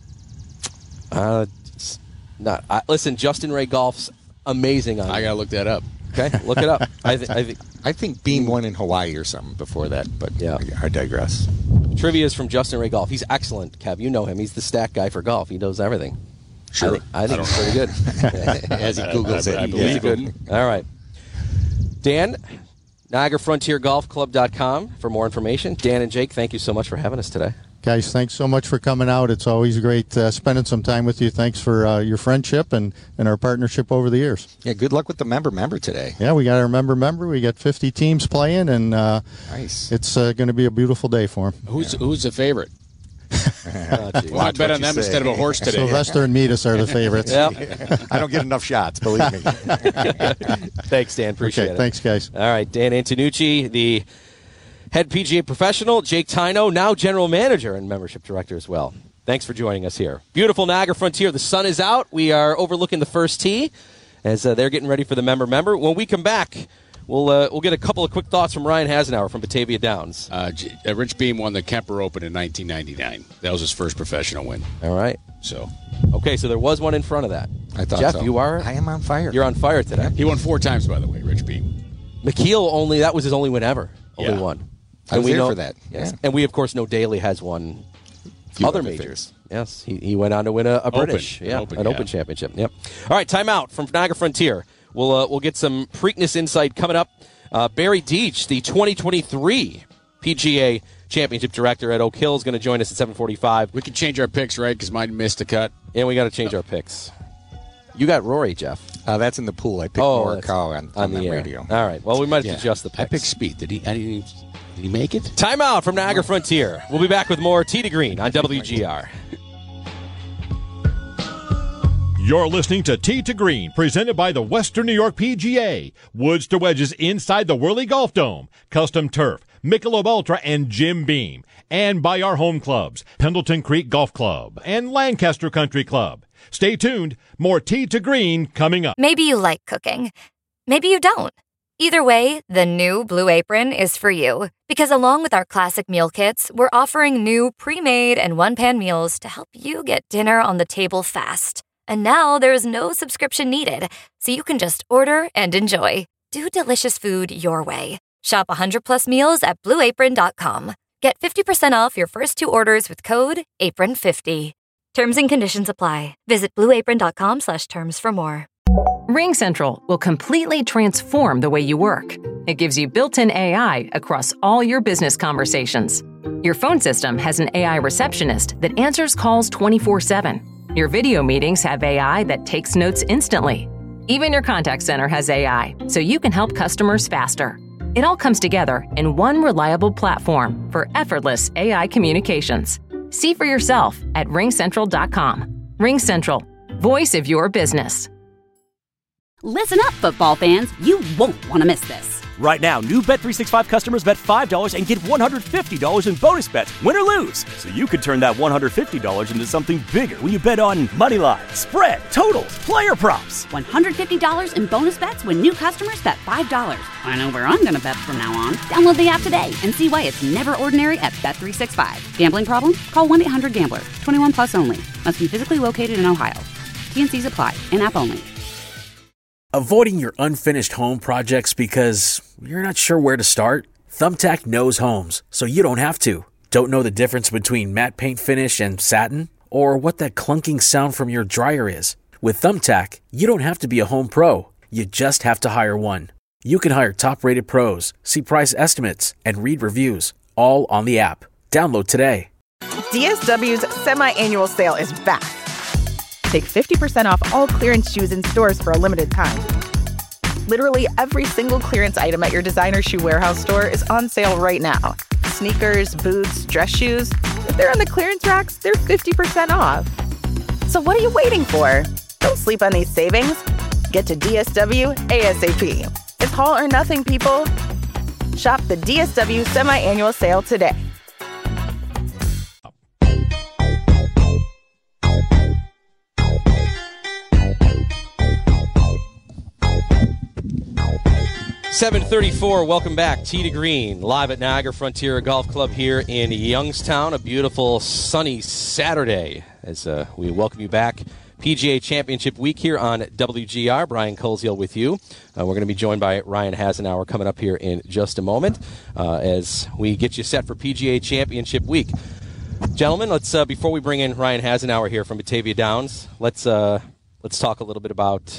Uh, it's not. I, listen, Justin Ray Golf's amazing on. I it. got to look that up. Okay, look it up. I, th- I think I think Beam won in Hawaii or something before that, but Yeah. I, I digress. trivia is from Justin Ray Golf. He's excellent, Kev. You know him. He's the stat guy for golf. He knows everything. Sure. I think, I think he's pretty good. As he Googles I- I it. believe yeah. it. Good. All right. Dan, Niagara Frontier Golf Club dot com for more information. Dan and Jake, thank you so much for having us today. Guys, thanks so much for coming out. It's always great uh, spending some time with you. Thanks for uh, your friendship and, and our partnership over the years. Yeah, good luck with the member member today. Yeah, we got our member member. We got fifty teams playing, and uh, nice. It's uh, going to be a beautiful day for them. Who's yeah. who's the favorite? oh, well, I bet on them say. instead of a horse today. Sylvester and Metis are the favorites. Yep. I don't get enough shots, believe me. Thanks, Dan. Appreciate okay, it. Thanks, guys. All right, Dan Antonucci, the head P G A professional. Jake Tyno, now general manager and membership director as well. Thanks for joining us here. Beautiful Niagara Frontier. The sun is out. We are overlooking the first tee as uh, they're getting ready for the member member. When we come back, we'll uh, we'll get a couple of quick thoughts from Ryan Hasenauer from Batavia Downs. Uh, uh, Rich Beam won the Kemper Open in nineteen ninety-nine. That was his first professional win. All right. So, okay, so there was one in front of that. I thought Jeff, so. you are. I am on fire. You're on fire today. He won four times, by the way. Rich Beam. McKeel only. That was his only win ever. Only Yeah. one. I was we there know, for that. Yes. Yeah. And we, of course, know Daly has won Few other other majors. things. Yes, he, he went on to win a, a Open. British, An yeah, Open, an yeah. Open championship. Yep. All right, timeout from Niagara Frontier. We'll uh, we'll get some Preakness insight coming up. Uh, Barry Deach, the twenty twenty-three P G A Championship Director at Oak Hill, is going to join us at seven forty-five. We can change our picks, right? Because mine missed a cut. And we got to change our picks. You got Rory, Jeff. Uh, that's in the pool. I picked Oh, more that's car on, on, on the the air. radio. All right. Well, we might have Yeah. to adjust the picks. I picked Speed. Did he? I didn't, did he make it? Timeout from Niagara Frontier. We'll be back with more Tee to Green on W G R. You're listening to Tee to Green, presented by the Western New York P G A. Woods to wedges inside the Whirly Golf Dome. Custom turf, Michelob Ultra, and Jim Beam. And by our home clubs, Pendleton Creek Golf Club and Lancaster Country Club. Stay tuned. More Tee to Green coming up. Maybe you like cooking. Maybe you don't. Either way, the new Blue Apron is for you. Because along with our classic meal kits, we're offering new pre-made and one-pan meals to help you get dinner on the table fast. And now there's no subscription needed, so you can just order and enjoy. Do delicious food your way. Shop one hundred plus meals at blue apron dot com. Get fifty percent off your first two orders with code apron fifty. Terms and conditions apply. Visit blue apron dot com slash terms for more. RingCentral will completely transform the way you work. It gives you built-in A I across all your business conversations. Your phone system has an A I receptionist that answers calls twenty-four seven. Your video meetings have A I that takes notes instantly. Even your contact center has A I, so you can help customers faster. It all comes together in one reliable platform for effortless A I communications. See for yourself at ring central dot com. RingCentral, voice of your business. Listen up, football fans. You won't want to miss this. Right now, new Bet three sixty-five customers bet five dollars and get one hundred fifty dollars in bonus bets, win or lose. So you could turn that one hundred fifty dollars into something bigger when you bet on money line, spread, totals, player props. one hundred fifty dollars in bonus bets when new customers bet five dollars. I know where I'm going to bet from now on. Download the app today and see why it's never ordinary at Bet three sixty-five. Gambling problem? Call one eight hundred gambler. twenty-one plus only. Must be physically located in Ohio. T and C's apply. In-app only. Avoiding your unfinished home projects because you're not sure where to start? Thumbtack knows homes, so you don't have to. Don't know the difference between matte paint finish and satin? Or what that clunking sound from your dryer is? With Thumbtack, you don't have to be a home pro. You just have to hire one. You can hire top-rated pros, see price estimates, and read reviews, all on the app. Download today. D S W's semi-annual sale is back. Take fifty percent off all clearance shoes in stores for a limited time. Literally every single clearance item at your designer shoe warehouse store is on sale right now. Sneakers, boots, dress shoes. If they're on the clearance racks, they're fifty percent off. So what are you waiting for? Don't sleep on these savings. Get to D S W ASAP. It's haul or nothing, people. Shop the D S W semi-annual sale today. seven thirty-four, welcome back. Tee to Green, live at Niagara Frontier Golf Club here in Youngstown. A beautiful sunny Saturday as uh, we welcome you back. P G A Championship Week here on W G R. Brian Koziel with you. Uh, we're going to be joined by Ryan Hasenauer coming up here in just a moment uh, as we get you set for P G A Championship Week. Gentlemen, let's uh, before we bring in Ryan Hasenauer here from Batavia Downs, let's uh, let's talk a little bit about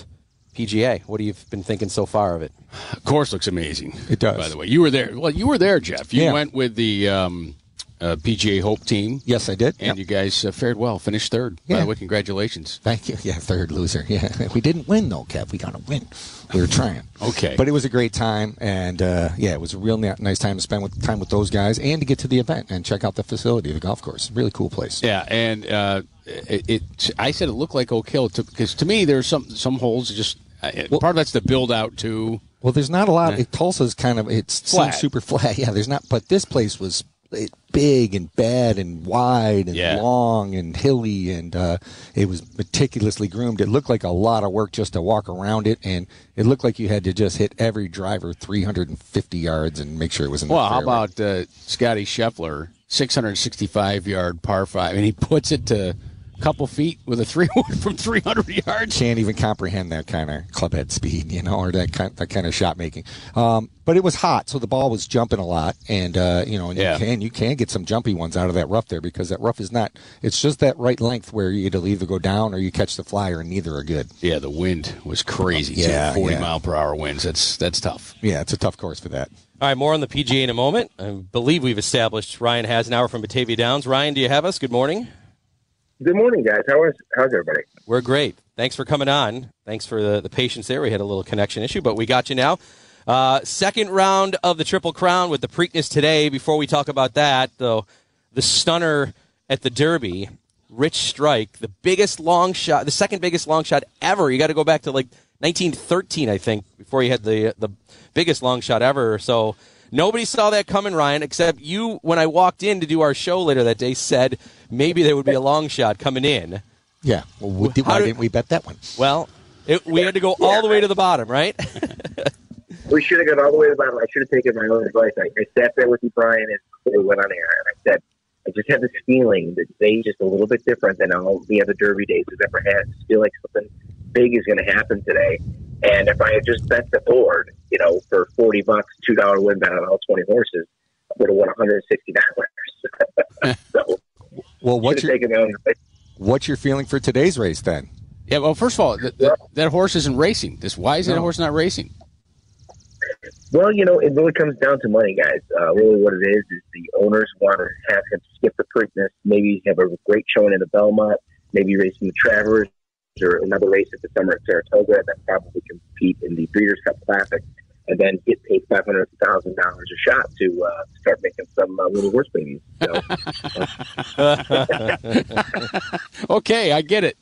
P G A. What have you been thinking so far of it? Of course, looks amazing. It does. By the way, you were there. Well, you were there, Jeff. You Yeah. went with the um, uh, P G A Hope team. Yes, I did. And Yep. you guys uh, fared well. Finished third. By Yeah. the way, congratulations. Thank you. Yeah, third loser. Yeah, we didn't win though, Kev. We got to win. We were trying. Okay. But it was a great time, and uh, yeah, it was a real na- nice time to spend with time with those guys, and to get to the event and check out the facility, the golf course. Really cool place. Yeah, and uh, it, it. I said it looked like Oak Hill because to me there's some some holes just uh, part of that's the build out too. Well, there's not a lot. Yeah. It, Tulsa's kind of it's Flat. seems super flat. Yeah, there's not. But this place was it, big and bad and wide and Yeah. long and hilly, and uh, it was meticulously groomed. It looked like a lot of work just to walk around it, and it looked like you had to just hit every driver three hundred fifty yards and make sure it was in the Well, how fairway. about uh, Scotty Scheffler, six hundred sixty-five yard par five, and he puts it to a couple feet with a three wood from three hundred yards. Can't even comprehend that kind of clubhead speed, you know, or that kind, that kind of shot making. Um, but it was hot, so the ball was jumping a lot, and uh, you know, and Yeah. you can you can get some jumpy ones out of that rough there because that rough is not. It's just that right length where you either either go down or you catch the flyer, and neither are good. Yeah, the wind was crazy. too. Yeah, forty yeah. mile per hour winds. That's that's tough. Yeah, it's a tough course for that. All right, more on the P G A in a moment. I believe we've established Ryan Hasenauer from Batavia Downs. Ryan, do you have us? Good morning. Good morning, guys. How is how's everybody? We're great. Thanks for coming on. Thanks for the, the patience there. We had a little connection issue, but we got you now. Uh, second round of the Triple Crown with the Preakness today. Before we talk about that, though, the stunner at the Derby, Rich Strike, the biggest long shot, the second biggest long shot ever. You got to go back to like nineteen thirteen, I think, before you had the the biggest long shot ever. So nobody saw that coming, Ryan, except you, when I walked in to do our show later that day, said maybe there would be a long shot coming in. Yeah. Well, we, did, why did- didn't we bet that one? Well, it, we had to go all the way to the bottom, right? We should have gone all the way to the bottom. I should have taken my own advice. I, I sat there with you, Brian, and before we went on air, and I said, I just had this feeling that today's just a little bit different than all the other Derby days we've ever had. I just feel like something big is going to happen today. And if I had just bet the board, you know, for forty bucks, two dollar win bet on all twenty horses, I would have won one hundred sixty dollars. So, Well, what's should have your taken my own advice. what's your feeling for today's race then? Yeah, well, first of all, th- th- that horse isn't racing. This why is that No. horse not racing? Well, you know, it really comes down to money, guys. Uh, really what it is is the owners want to have him skip the Preakness, maybe have a great showing in the Belmont, maybe race in the Travers or another race at the summer at Saratoga, and then probably compete in the Breeders' Cup Classic, and then get paid five hundred thousand dollars a shot to uh, start making some uh, little horse babies. So, Okay, I get it.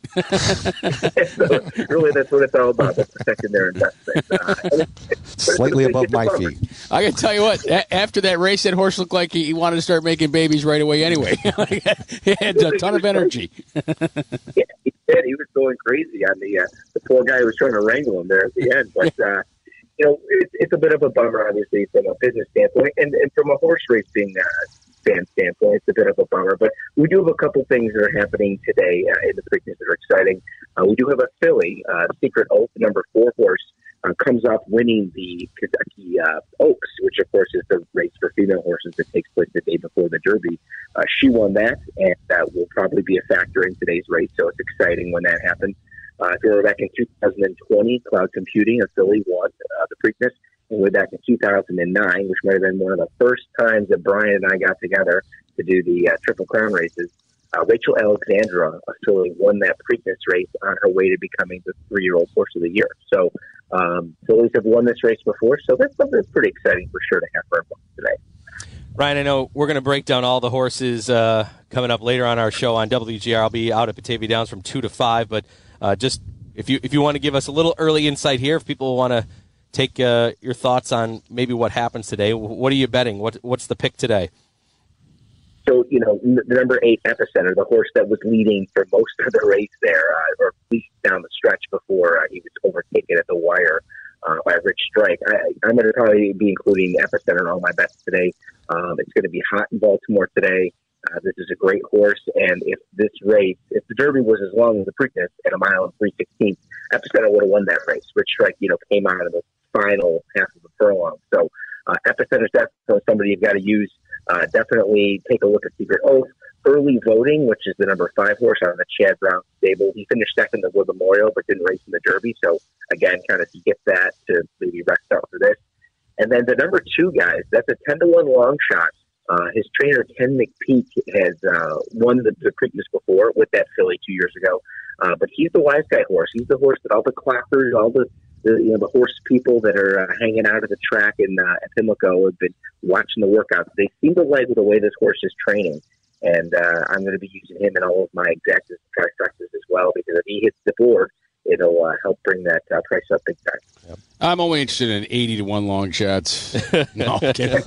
so really, that's what it's all about, that's protecting their investment. Uh, and it- but Slightly it's- above it's a my bummer. feet. I can tell you what. A- after that race, that horse looked like he, he wanted to start making babies right away. Anyway, he had a ton of energy. Yeah, he did. He was going crazy on the uh, the poor guy who was trying to wrangle him there at the end. But uh, you know, it's, it's a bit of a bummer, obviously, from a business standpoint, and, and from a horse racing uh, fan standpoint, it's a bit of a bummer. But we do have a couple things that are happening today uh, in the Preakness that are exciting. Uh, we do have a filly, uh, Secret Oath, number four horse. Uh, comes off winning the Kentucky uh, Oaks, which of course is the race for female horses that takes place the day before the Derby. Uh, she won that, and that will probably be a factor in today's race, so it's exciting when that happens. Uh, if you remember back in two thousand twenty, Cloud Computing, a filly, won uh, the Preakness, and way back in two thousand nine, which might have been one of the first times that Brian and I got together to do the uh, Triple Crown races. Uh, Rachel Alexandra, a filly, won that Preakness race on her way to becoming the three-year-old horse of the year. So um, fillies have won this race before, so that's something that's pretty exciting for sure to have for everyone today. Ryan, I know we're going to break down all the horses uh, coming up later on our show on W G R. I'll be out at Batavia Downs from two to five, but uh, just if you if you want to give us a little early insight here, if people want to take uh, your thoughts on maybe what happens today, what are you betting? What What's the pick today? So, you know, n- the number eight, Epicenter, the horse that was leading for most of the race there, uh, or at least down the stretch before uh, he was overtaken at the wire uh, by Rich Strike. I, I'm going to probably be including Epicenter in all my bets today. Um, it's going to be hot in Baltimore today. Uh, this is a great horse, and if this race, if the Derby was as long as the Preakness at a mile and three sixteenths, Epicenter would have won that race. Rich Strike, you know, came out of the final half of the furlong. So uh, Epicenter's definitely somebody you've got to use. Uh, definitely take a look at Secret Oath. early voting, which is the number five horse out of the Chad Brown stable. He finished second in the Wood Memorial, but didn't race in the Derby. So, again, kind of skip that to maybe rest out for this. And then the number two, guys, that's a ten to one long shot. Uh, his trainer, Ken McPeak, has uh, won the, the Preakness before with that filly two years ago. Uh, but he's the wise guy horse. He's the horse that all the clockers, all the, the you know the horse people that are uh, hanging out at the track in uh, at Pimlico have been watching the workouts. They seem to like the way this horse is training. And uh, I'm going to be using him in all of my exactas and trifectas as well, because if he hits the board, it'll uh, help bring that uh, price up big time. Yep. I'm only interested in eighty to one long shots. No, I'm kidding.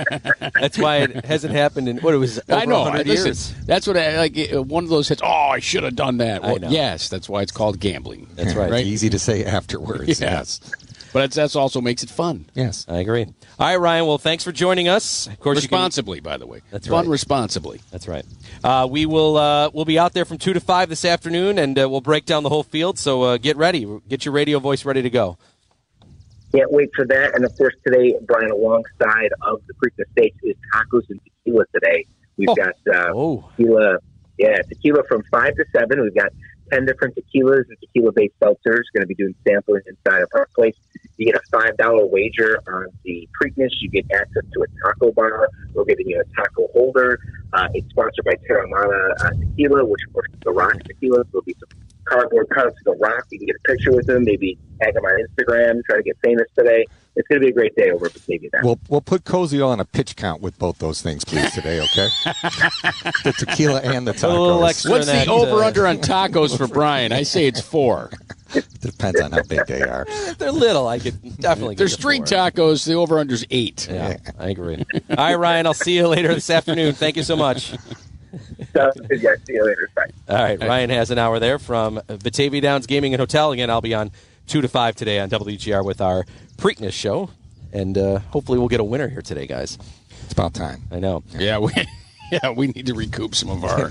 That's why it hasn't happened in, what, it was over I know. one hundred Listen, years. That's what I, like, one of those hits, oh, I should have done that. Well, I know. yes, that's why it's called gambling. That's right. right? Easy to say afterwards. Yes. But it's, that's also makes it fun. Yes. I agree. All right, Ryan, well, thanks for joining us. Of course, responsibly, you can, by the way. That's fun right. responsibly. That's right. Uh, we will uh, we'll be out there from two to five this afternoon, and uh, we'll break down the whole field. So uh, get ready. Get your radio voice ready to go. Can't wait for that. And, of course, today, Brian, alongside of the Preakness Stakes is tacos and tequila today. We've oh. got uh, oh. tequila, yeah, tequila from five to seven. We've got ten different tequilas and tequila-based seltzers. Going to be doing sampling inside of our place. You get a five dollar wager on the Preakness. You get access to a taco bar. We're giving you a taco holder. Uh, it's sponsored by Terramana uh, Tequila, which, of course, is the Rock Tequila. There'll be some cardboard cuts of the Rock. You can get a picture with them, maybe tag them on Instagram, try to get famous today. It's going to be a great day over at Batavia now. We'll, we'll put Cozy on a pitch count with both those things, please, today, okay? The tequila and the tacos. What's the over-under on tacos for Brian? I say it's four. Depends on how big they are. They're little. I could definitely get There's the street four. tacos. The over-under's eight. Yeah, I agree. All right, Ryan, I'll see you later this afternoon. Thank you so much. So, yeah, see you later. Bye. All right, Ryan has an hour there from Batavia Downs Gaming and Hotel. Again, I'll be on two to five today on W G R with our Preakness show, and uh, hopefully we'll get a winner here today, guys. It's about time. I know. Yeah, we yeah we need to recoup some of our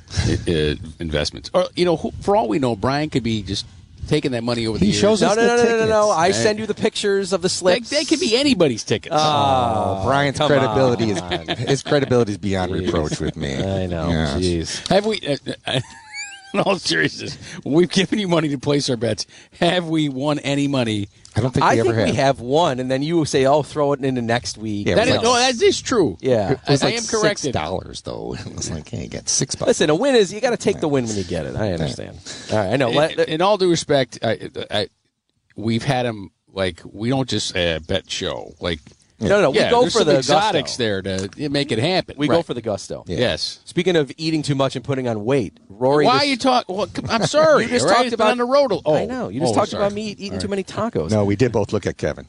uh, investments. Or you know, who, for all we know, Brian could be just taking that money over the He years. shows No, us no, the no, no, no, no, no. I Right. send you the pictures of the They, slips. they could be anybody's tickets. Oh, Brian's come credibility on. is his credibility is beyond reproach with me. I know. Yes. Jeez. Have we? Uh, uh, in all seriousness, when we've given you money to place our bets, have we won any money? I don't think I we ever think have. we have one, and then you say, "Oh, throw it into next week." Yeah, That it is, was no, like- that is true. Yeah. It was I, like I am corrected. six dollars though. It was like, hey, you got six bucks. Listen, a win is you got to take the win when you get it. I understand. All right, I know. In, Let- in all due respect, I, I, we've had him like we don't just uh, bet show like. No, no, no. We Yeah, go there's for some the exotics gusto. there to make it happen. We go Right. for the gusto. Yeah. Yes. Speaking of eating too much and putting on weight, Rory. Why just, are you talking? Well, I'm sorry. You just all right? talked It's about been on the road. a- Oh, I know. You just oh, talked sorry. about me eating too many tacos. No, we did both look at Kevin.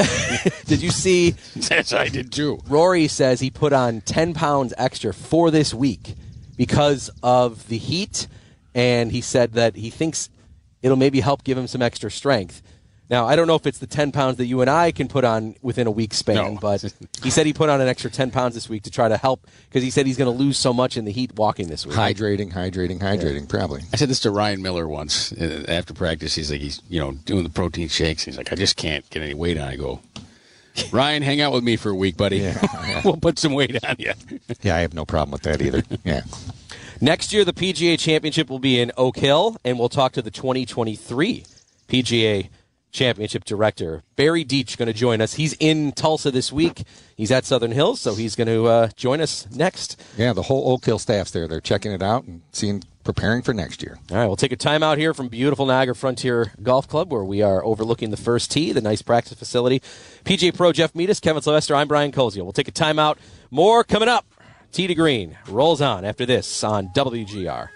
Did you see? Yes, I did too. Rory says he put on ten pounds extra for this week because of the heat, and he said that he thinks it'll maybe help give him some extra strength. Now, I don't know if it's the ten pounds that you and I can put on within a week span, No. but he said he put on an extra ten pounds this week to try to help because he said he's going to lose so much in the heat walking this week. Hydrating, hydrating, hydrating. Probably. I said this to Ryan Miller once uh, after practice. He's like, he's you know doing the protein shakes. He's like, I just can't get any weight on. I go, Ryan, hang out with me for a week, buddy. Yeah. We'll put some weight on you. Yeah, I have no problem with that either. Yeah. Next year, the P G A Championship will be in Oak Hill, and we'll talk to the twenty twenty-three P G A Championship Director. Barry Deach going to join us. He's in Tulsa this week. He's at Southern Hills, so he's going to uh, join us next. Yeah, the whole Oak Hill staff's there. They're checking it out and seeing, preparing for next year. All right, we'll take a time out here from beautiful Niagara Frontier Golf Club, where we are overlooking the first tee, the nice practice facility. P G A Pro Jeff Meadis, Kevin Sylvester, I'm Brian Koziel. We'll take a time out. More coming up. Tee to Green rolls on after this on W G R.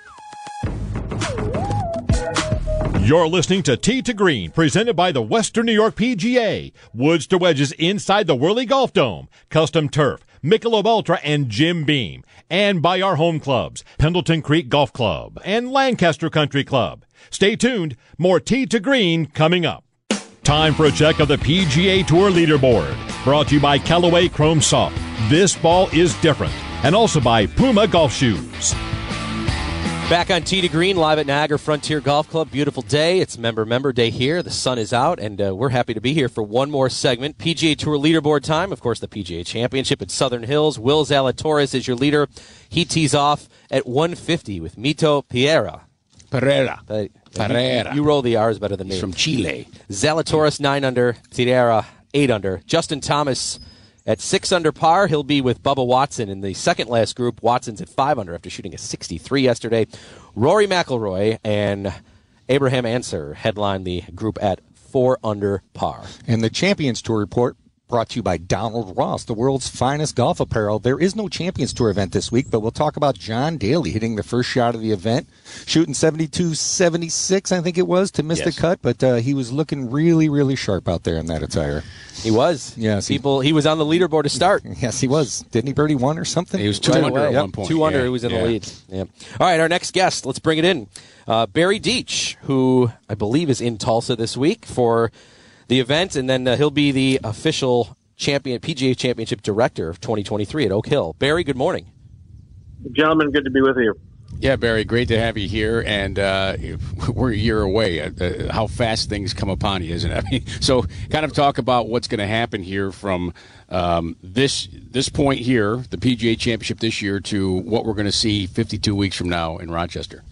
You're listening to Tee to Green, presented by the Western New York P G A. Woods to wedges inside the Whirly Golf Dome. Custom turf, Michelob Ultra, and Jim Beam. And by our home clubs, Pendleton Creek Golf Club and Lancaster Country Club. Stay tuned. More Tee to Green coming up. Time for a check of the P G A Tour leaderboard. Brought to you by Callaway Chrome Soft. This ball is different. And also by Puma Golf Shoes. Back on Tee to Green, live at Niagara Frontier Golf Club. Beautiful day. It's Member Member Day here. The sun is out, and uh, we're happy to be here for one more segment. P G A Tour leaderboard time. Of course, the P G A Championship at Southern Hills. Will Zalatoris is your leader. He tees off at one fifty with Mito Pereira. Pereira. Uh, Pereira. You, you roll the R's better than me. He's from Chile. Zalatoris, nine under. Pereira, eight under. Justin Thomas at six under par. He'll be with Bubba Watson in the second last group. Watson's at five under after shooting a sixty-three yesterday. Rory McIlroy and Abraham Ancer headline the group at four under par. And the Champions Tour report brought to you by Donald Ross, the world's finest golf apparel. There is no Champions Tour event this week, but we'll talk about John Daly hitting the first shot of the event, shooting seventy-two seventy-six, I think it was, to miss Yes. the cut, but uh, he was looking really, really sharp out there in that attire. He was. Yes. People. He was on the leaderboard to start. Yes, he was. Didn't he birdie one or something? He was two Right under away. at Yep. one point. Two under. Yeah. He was in Yeah. the lead. Yeah. All right, our next guest. Let's bring it in. Uh, Barry Deach, who I believe is in Tulsa this week for the event, and then uh, he'll be the official champion P G A Championship director of twenty twenty-three at Oak Hill. Barry, good morning. Gentlemen, good to be with you. Yeah, Barry, great to have you here, and uh, we're a year away. Uh, uh, how fast things come upon you, isn't it? I mean, so kind of talk about what's going to happen here from um, this this point here, the P G A Championship this year, to what we're going to see fifty-two weeks from now in Rochester.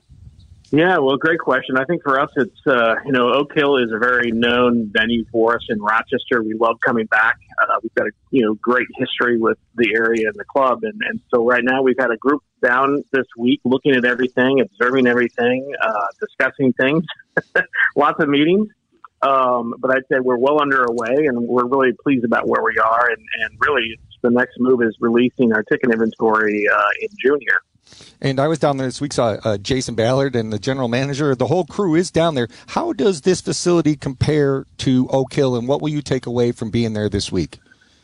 Yeah, well, great question. I think for us, it's, uh, you know, Oak Hill is a very known venue for us in Rochester. We love coming back. Uh, we've got a, you know, great history with the area and the club. And, and so right now we've had a group down this week looking at everything, observing everything, uh, discussing things, lots of meetings. Um, but I'd say we're well under way, and we're really pleased about where we are. And, and really, it's, the next move is releasing our ticket inventory uh, in June here. And I was down there this week, saw uh, Jason Ballard and the general manager. The whole crew is down there. How does this facility compare to Oak Hill, and what will you take away from being there this week?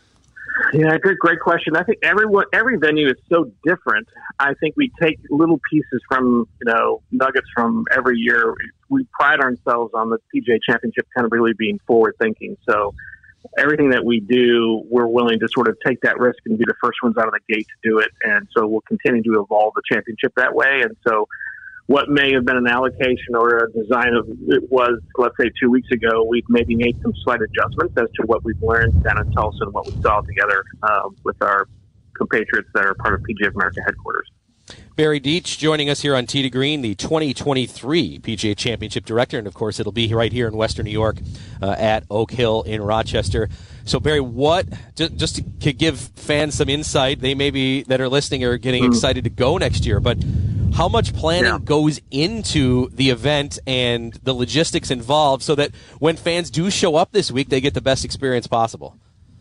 Yeah, great, great question. I think everyone, every venue is so different. I think we take little pieces from, you know, nuggets from every year. We pride ourselves on the P G A Championship kind of really being forward thinking. So everything that we do, we're willing to sort of take that risk and be the first ones out of the gate to do it. And so we'll continue to evolve the championship that way. And so what may have been an allocation or a design of it was, let's say, two weeks ago, we've maybe made some slight adjustments as to what we've learned down in Tulsa and what we saw together uh, with our compatriots that are part of P G A of America headquarters. Barry Deach joining us here on Tee to Green, the twenty twenty-three P G A Championship Director, and of course it'll be right here in Western New York uh, at Oak Hill in Rochester. So Barry, what just, just to, to give fans some insight, they maybe that are listening are getting mm. excited to go next year, but how much planning yeah. goes into the event and the logistics involved so that when fans do show up this week, they get the best experience possible?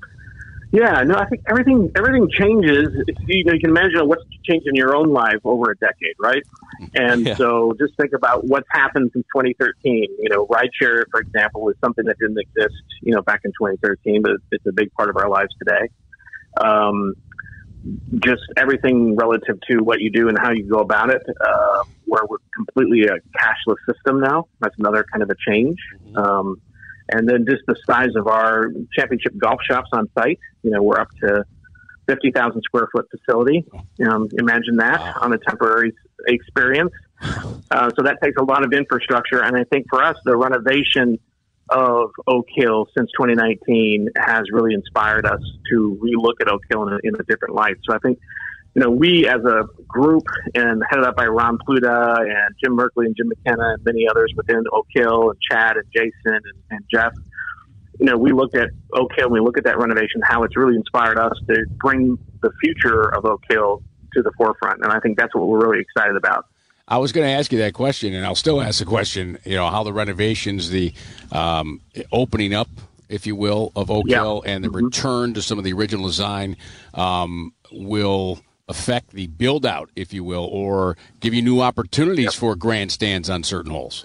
Yeah, no, I think everything everything changes. You know, you can imagine what's changed in your own life over a decade, right? And yeah. so just think about what's happened since twenty thirteen. You know, rideshare, for example, was something that didn't exist, you know, back in twenty thirteen, but it's a big part of our lives today. Um, just everything relative to what you do and how you go about it, uh, where we're completely a cashless system now. That's another kind of a change. Mm-hmm. Um, And then just the size of our championship golf shops on site. You know, we're up to fifty thousand square foot facility. Um, imagine that wow. on a temporary experience. Uh, so that takes a lot of infrastructure. And I think for us, the renovation of Oak Hill since twenty nineteen has really inspired us to relook at Oak Hill in a, in a different light. So I think, you know, we as a group, and headed up by Ron Pluta and Jim Merkley and Jim McKenna and many others within Oak Hill, and Chad and Jason and, and Jeff, you know, we looked at Oak Hill, we look at that renovation, how it's really inspired us to bring the future of Oak Hill to the forefront. And I think that's what we're really excited about. I was going to ask you that question, and I'll still ask the question, you know, how the renovations, the um, opening up, if you will, of Oak yeah. Hill and the mm-hmm. return to some of the original design um, will affect the build-out, if you will, or give you new opportunities yep. for grandstands on certain holes?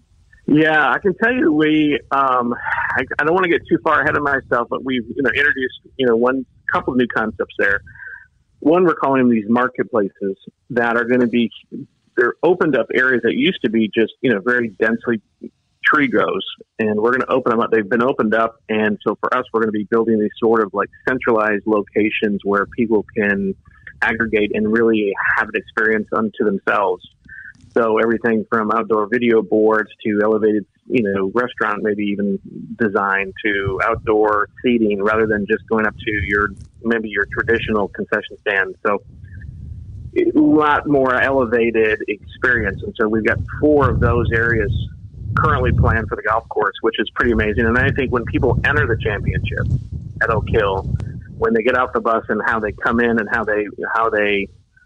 Yeah, I can tell you we, um, I, I don't want to get too far ahead of myself, but we've, you know, introduced, you know, one couple of new concepts there. One, we're calling them these marketplaces that are going to be, they're opened up areas that used to be just, you know, very densely tree grows, and we're going to open them up. They've been opened up, and so for us, we're going to be building these sort of like centralized locations where people can aggregate and really have an experience unto themselves. So everything from outdoor video boards to elevated, you know, restaurant, maybe even design, to outdoor seating, rather than just going up to your maybe your traditional concession stand. So a lot more elevated experience. And so we've got four of those areas currently planned for the golf course, which is pretty amazing. And I think when people enter the championship at Oak Hill, when they get off the bus and how they come in and how they how they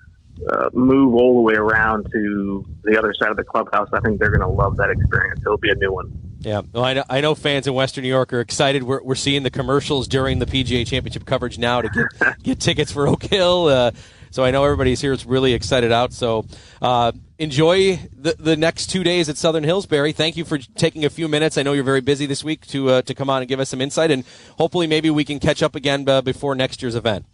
uh, move all the way around to the other side of the clubhouse, I think they're going to love that experience. It'll be a new one. Yeah, well, I know, I know fans in Western New York are excited. We're, we're seeing the commercials during the P G A Championship coverage now to get, get tickets for Oak Hill. Uh, so I know everybody's here is really excited out. So uh, enjoy the, the next two days at Southern Hills, Barry. Thank you for taking a few minutes. I know you're very busy this week to uh, to come on and give us some insight, and hopefully maybe we can catch up again uh, before next year's event.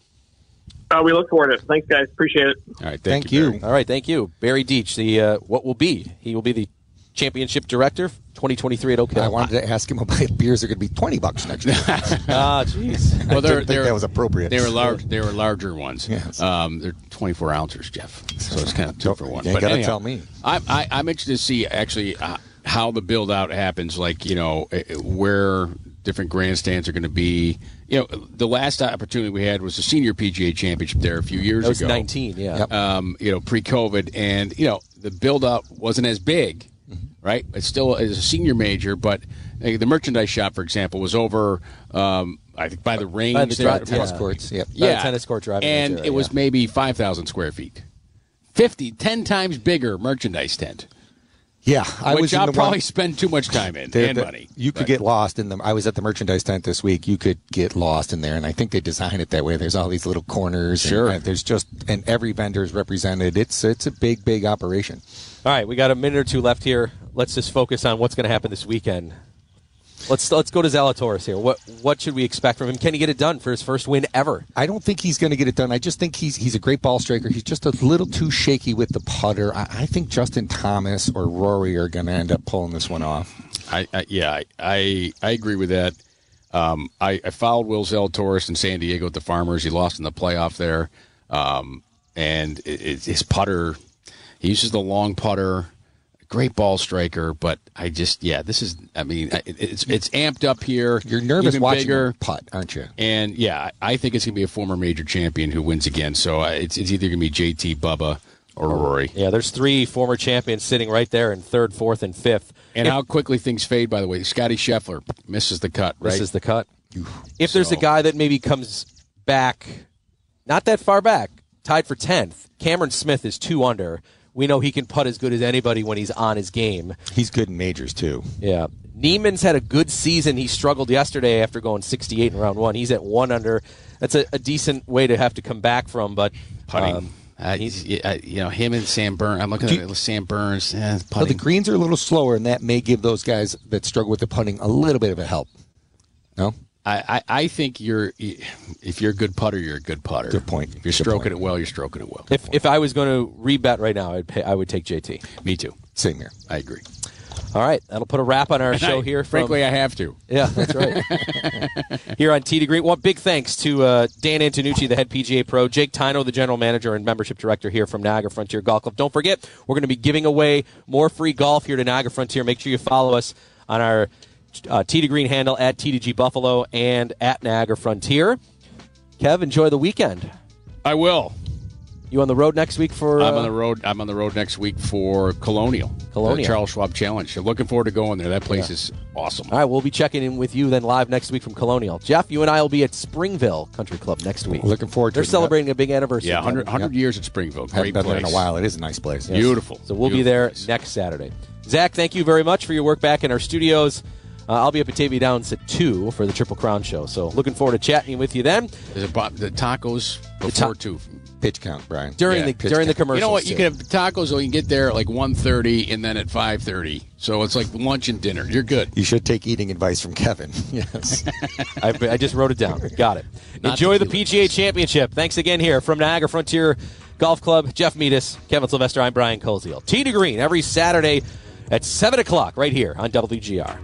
Uh, we look forward to it. Thanks, guys. Appreciate it. All right, Thank thank, you. you. All right, thank you. Barry Deach, the uh, what will be. He will be the championship director twenty twenty-three at Oak Hill. I wanted to ask him about if beers are going to be twenty bucks next year. Ah, jeez. Well, I they're, didn't think they're, that was appropriate. They were large. They were larger ones. Yes. Um, they're twenty-four ounces, Jeff. So it's kind of two for one. You ain't But gotta anyhow, tell me. I'm, I, I'm interested to see actually uh, how the build out happens. Like, you know, uh, where different grandstands are going to be. You know, the last opportunity we had was the Senior P G A Championship there a few years That was ago. nineteen, yeah. Yep. Um, you know, pre-COVID, and you know the build out wasn't as big. Right, it's still it's a senior major, but uh, the merchandise shop, for example, was over. Um, I think by the range, By the there, dri- tennis yeah. courts. Yep. By the yeah, tennis court driving and range area, it was yeah. maybe five thousand square feet, fifty, ten times bigger merchandise tent. Yeah, I which was in I'll the probably one, spend too much time in the- and the- money. You could But- get lost in them. I was at the merchandise tent this week. You could get lost in there, and I think they designed it that way. There's all these little corners. Sure. And, uh, there's just and every vendor is represented. It's it's a big big operation. All right, we got a minute or two left here. Let's just focus on what's going to happen this weekend. Let's let's go to Zalatoris here. What what should we expect from him? Can he get it done for his first win ever? I don't think he's going to get it done. I just think he's he's a great ball striker. He's just a little too shaky with the putter. I, I think Justin Thomas or Rory are going to end up pulling this one off. I, I yeah, I, I I agree with that. Um, I, I followed Will Zalatoris in San Diego at the Farmers. He lost in the playoff there, um, and it, it, his putter. He uses the long putter. Great ball striker, but I just yeah, this is. I mean, it, it's it's amped up here. You're nervous even watching bigger. him putt, aren't you? And yeah, I think it's going to be a former major champion who wins again. So uh, it's it's either going to be J T, Bubba, or Rory. Yeah, there's three former champions sitting right there in third, fourth, and fifth. And if, how quickly things fade, by the way. Scotty Scheffler misses the cut, right? Misses the cut. If So- there's a guy that maybe comes back, not that far back, tied for tenth, Cameron Smith is two under. We know he can putt as good as anybody when he's on his game. He's good in majors, too. Yeah. Neiman's had a good season. He struggled yesterday after going sixty-eight in round one. He's at one under. That's a, a decent way to have to come back from, but Putting. um, Uh, he's, uh, you know, him and Sam Burns. I'm looking Do at Sam Burns. Eh, Well, the putting. greens are a little slower, and that may give those guys that struggle with the putting a little bit of a help. No? I, I, I think you're, if you're a good putter, you're a good putter. Good point. If you're Good stroking point. it well, you're stroking it well. if if I was going to rebet right now, I'd pay, I would take J T. Me too. Same here. I agree. All right, that'll put a wrap on our And show I- here. From, Frankly, I have to. Yeah, that's right. Here on T Degree. One big thanks to uh, Dan Antonucci, the head P G A pro, Jake Tino, the general manager and membership director here from Niagara Frontier Golf Club. Don't forget, we're going to be giving away more free golf here to Niagara Frontier. Make sure you follow us on our uh, T Degree handle at T D G Buffalo and at Niagara Frontier. Kev, enjoy the weekend. I will. You on the road next week for? I'm uh, on the road. I'm on the road next week for Colonial, Colonial. the Charles Schwab Challenge. I'm looking forward to going there. That place Yeah. is awesome. All right, we'll be checking in with you then live next week from Colonial. Jeff, you and I will be at Springville Country Club next week. Looking forward to They're it. celebrating a big anniversary. Yeah, one hundred, Kevin. one hundred years at Springville. Haven't Great been there place. in a while. It is a nice place. Yes. Beautiful. So we'll be Beautiful there place. next Saturday. Zach, thank you very much for your work back in our studios. Uh, I'll be up at Tavy Downs at two for the Triple Crown show. So looking forward to chatting with you then. There's a, bo- the tacos before two. Pitch count, Brian. During Yeah, the pitch during the count. commercials. You know what? You too. can have tacos, or you can get there at like one thirty and then at five thirty. So it's like lunch and dinner. You're good. You should take eating advice from Kevin. Yes. I, I just wrote it down. Got it. Not Enjoy the tequila. P G A Championship. Thanks again here from Niagara Frontier Golf Club. Jeff Meadis, Kevin Sylvester, I'm Brian Koziel. Tee to Green every Saturday at seven o'clock right here on W G R.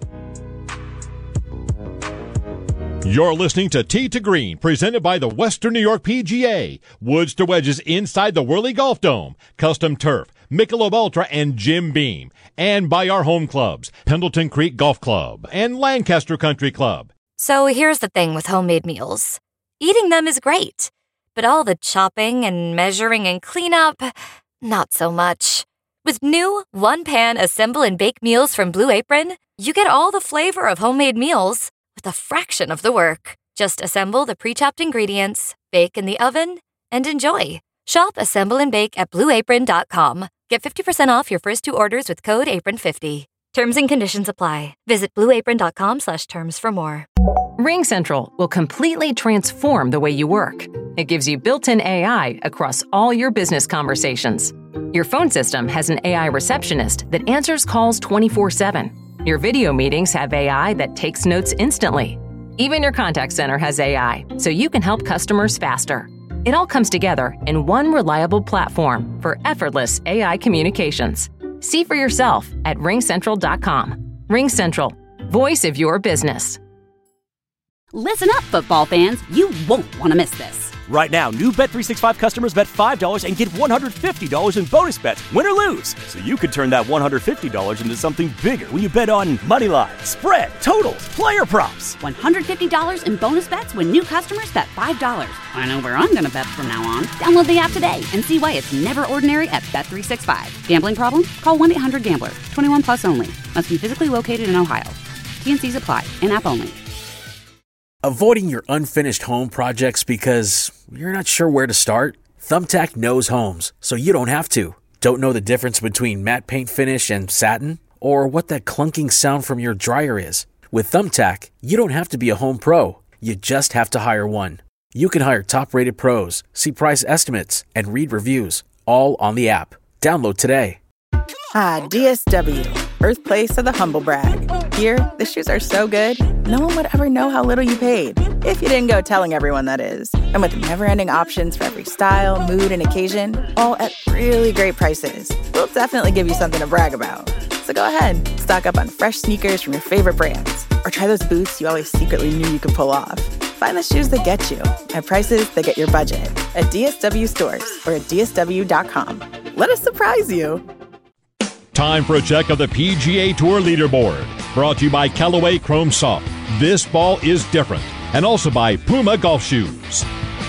You're listening to Tee to Green, presented by the Western New York P G A. Woods to wedges inside the Whirly Golf Dome. Custom turf, Michelob Ultra and Jim Beam. And by our home clubs, Pendleton Creek Golf Club and Lancaster Country Club. So here's the thing with homemade meals. Eating them is great, but all the chopping and measuring and cleanup, not so much. With new one-pan assemble and bake meals from Blue Apron, you get all the flavor of homemade meals with a fraction of the work. Just assemble the pre-chopped ingredients, bake in the oven, and enjoy. Shop, assemble, and bake at blue apron dot com. Get fifty percent off your first two orders with code apron fifty. Terms and conditions apply. Visit blue apron dot com slash terms for more. RingCentral will completely transform the way you work. It gives you built-in A I across all your business conversations. Your phone system has an A I receptionist that answers calls twenty-four seven. Your video meetings have A I that takes notes instantly. Even your contact center has A I, so you can help customers faster. It all comes together in one reliable platform for effortless A I communications. See for yourself at ring central dot com. RingCentral, voice of your business. Listen up, football fans. You won't want to miss this. Right now, new Bet three sixty-five customers bet five dollars and get one hundred fifty dollars in bonus bets, win or lose. So you could turn that one hundred fifty dollars into something bigger when you bet on money line, spread, totals, player props. one hundred fifty dollars in bonus bets when new customers bet five dollars. I know where I'm going to bet from now on. Download the app today and see why it's never ordinary at Bet three sixty-five. Gambling problem? Call one eight hundred gambler. twenty-one plus only. Must be physically located in Ohio. T N Cs apply. In-app only. Avoiding your unfinished home projects because you're not sure where to start? Thumbtack knows homes, so you don't have to. Don't know the difference between matte paint finish and satin? Or what that clunking sound from your dryer is? With Thumbtack, you don't have to be a home pro. You just have to hire one. You can hire top-rated pros, see price estimates, and read reviews, all on the app. Download today. Ah, D S W, birthplace of the humble brag. Here, the shoes are so good, no one would ever know how little you paid. If you didn't go telling everyone, that is. And with never-ending options for every style, mood, and occasion, all at really great prices, we'll definitely give you something to brag about. So go ahead, stock up on fresh sneakers from your favorite brands, or try those boots you always secretly knew you could pull off. Find the shoes that get you at prices that get your budget at D S W stores or at D S W dot com. Let us surprise you. Time for a check of the P G A Tour leaderboard. Brought to you by Callaway Chrome Soft. This ball is different. And also by Puma Golf Shoes.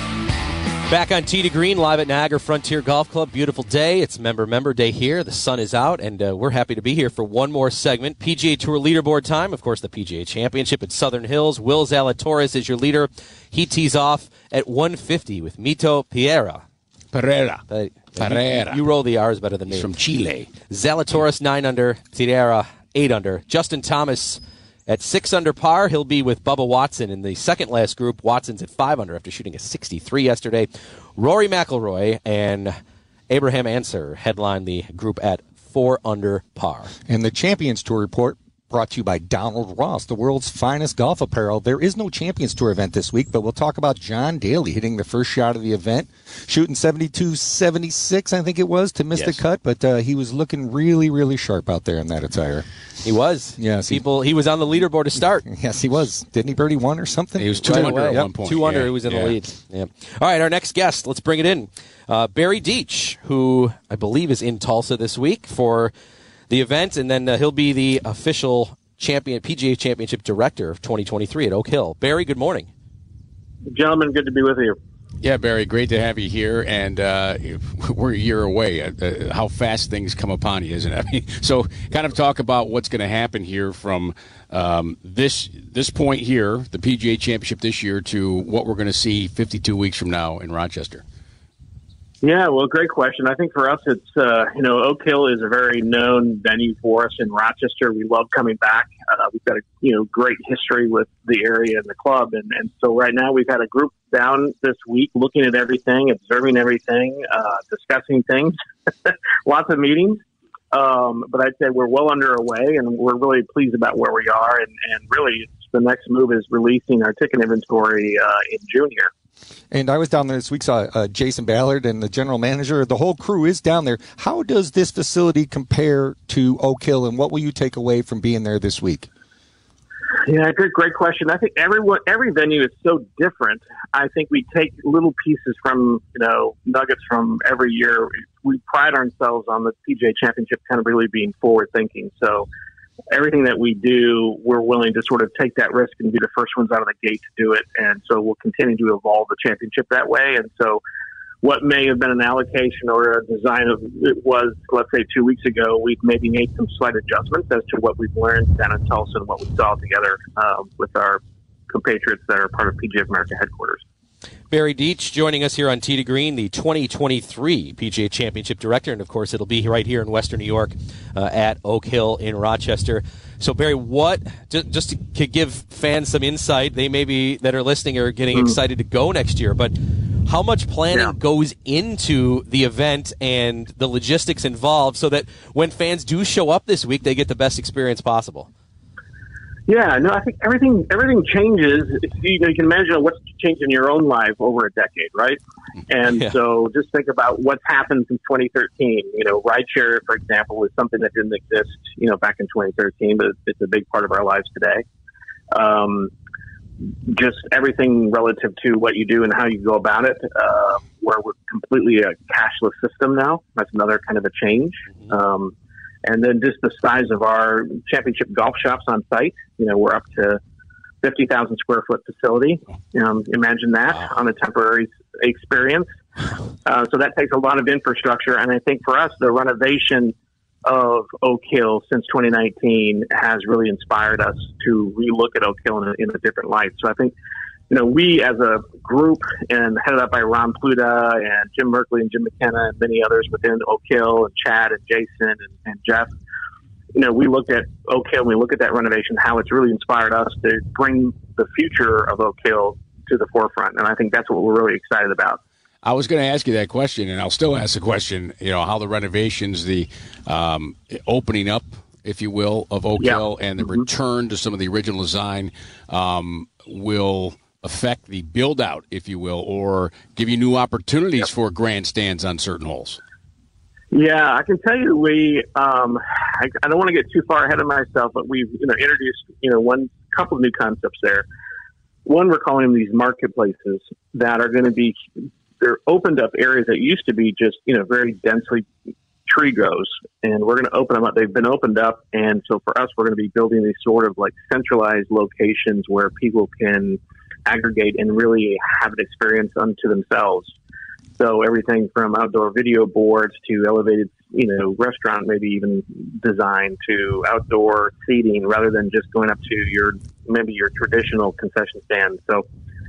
Back on Tee to Green, live at Niagara Frontier Golf Club. Beautiful day. It's Member Member Day here. The sun is out, and uh, we're happy to be here for one more segment. P G A Tour leaderboard time. Of course, the P G A Championship at Southern Hills. Will Zalatoris is your leader. He tees off at one fifty with Mito Pereira. Pereira. Uh, Pereira. You, you roll the R's better than me. He's from Chile. Zalatoris, nine under. Pereira, eight under. Justin Thomas at six under par. He'll be with Bubba Watson in the second last group. Watson's at five under after shooting a sixty-three yesterday. Rory McIlroy and Abraham Ancer headline the group at four under par. And the Champions Tour report brought to you by Donald Ross, the world's finest golf apparel. There is no Champions Tour event this week, but we'll talk about John Daly hitting the first shot of the event, shooting seventy-two seventy-six, I think it was, to miss yes. the cut, but uh, he was looking really, really sharp out there in that attire. He was. Yes. People. He was on the leaderboard to start. Yes, he was. Didn't he birdie one or something? He was two under at yep. one point. Two under. Yeah. He was in yeah. the lead. Yeah. All right, our next guest. Let's bring it in. Uh, Barry Deach, who I believe is in Tulsa this week for the event, and then uh, he'll be the official champion P G A Championship Director of twenty twenty-three at Oak Hill. Barry, good morning. Gentlemen, good to be with you. Yeah, Barry, great to have you here, and uh, we're a year away. Uh, how fast things come upon you, isn't it? I mean, so kind of talk about what's going to happen here from um, this this point here, the P G A Championship this year, to what we're going to see fifty-two weeks from now in Rochester. Yeah, well, great question. I think for us, it's, uh, you know, Oak Hill is a very known venue for us in Rochester. We love coming back. Uh, we've got a, you know, great history with the area and the club. And, and so right now we've had a group down this week looking at everything, observing everything, uh, discussing things, lots of meetings. Um, but I'd say we're well underway and we're really pleased about where we are. And, and really the next move is releasing our ticket inventory uh, in June here. And I was down there this week, saw uh, Jason Ballard and the general manager. The whole crew is down there. How does this facility compare to Oak Hill, and what will you take away from being there this week? Yeah, good, great question. I think everyone, every venue is so different. I think we take little pieces from, you know, nuggets from every year. We pride ourselves on the P G A Championship kind of really being forward thinking. So everything that we do, we're willing to sort of take that risk and be the first ones out of the gate to do it. And so we'll continue to evolve the championship that way. And so what may have been an allocation or a design of it was, let's say, two weeks ago, we've maybe made some slight adjustments as to what we've learned down in Tulsa and what we saw together uh, with our compatriots that are part of P G A of America headquarters. Barry Deach joining us here on Tee to Green, the twenty twenty-three P G A Championship Director, and of course it'll be right here in Western New York uh, at Oak Hill in Rochester. So Barry, what just, just to give fans some insight, they maybe that are listening are getting mm. excited to go next year, but how much planning yeah. goes into the event and the logistics involved so that when fans do show up this week, they get the best experience possible? Yeah, no, I think everything everything changes. You know, you can imagine what's changed in your own life over a decade, right? And yeah. so just think about what's happened since twenty thirteen. You know, rideshare, for example, was something that didn't exist, you know, back in twenty thirteen, but it's a big part of our lives today. Um, just everything relative to what you do and how you go about it, uh, where we're completely a cashless system now. That's another kind of a change. Mm-hmm. Um, and then just the size of our championship golf shops on site. You know, we're up to fifty thousand square foot facility. Um, imagine that wow. on a temporary experience. Uh, so that takes a lot of infrastructure. And I think for us, the renovation of Oak Hill since twenty nineteen has really inspired us to relook at Oak Hill in a, in a different light. So I think, you know, we as a group, and headed up by Ron Pluta and Jim Merkley and Jim McKenna and many others within Oak Hill, and Chad and Jason and, and Jeff, you know, we looked at Oak Hill and we look at that renovation, how it's really inspired us to bring the future of Oak Hill to the forefront. And I think that's what we're really excited about. I was going to ask you that question, and I'll still ask the question, you know, how the renovations, the um, opening up, if you will, of Oak yeah. Hill and the mm-hmm. return to some of the original design um, will affect the build-out, if you will, or give you new opportunities yep. for grandstands on certain holes. Yeah, I can tell you we, um, I, I don't want to get too far ahead of myself, but we've, you know, introduced, you know, one couple of new concepts there. One, we're calling them these marketplaces that are going to be, they're opened up areas that used to be just, you know, very densely tree grows, and we're going to open them up. They've been opened up, and so for us, we're going to be building these sort of like centralized locations where people can aggregate and really have an experience unto themselves. So everything from outdoor video boards to elevated, you know, restaurant, maybe even design, to outdoor seating, rather than just going up to your, maybe your traditional concession stand. So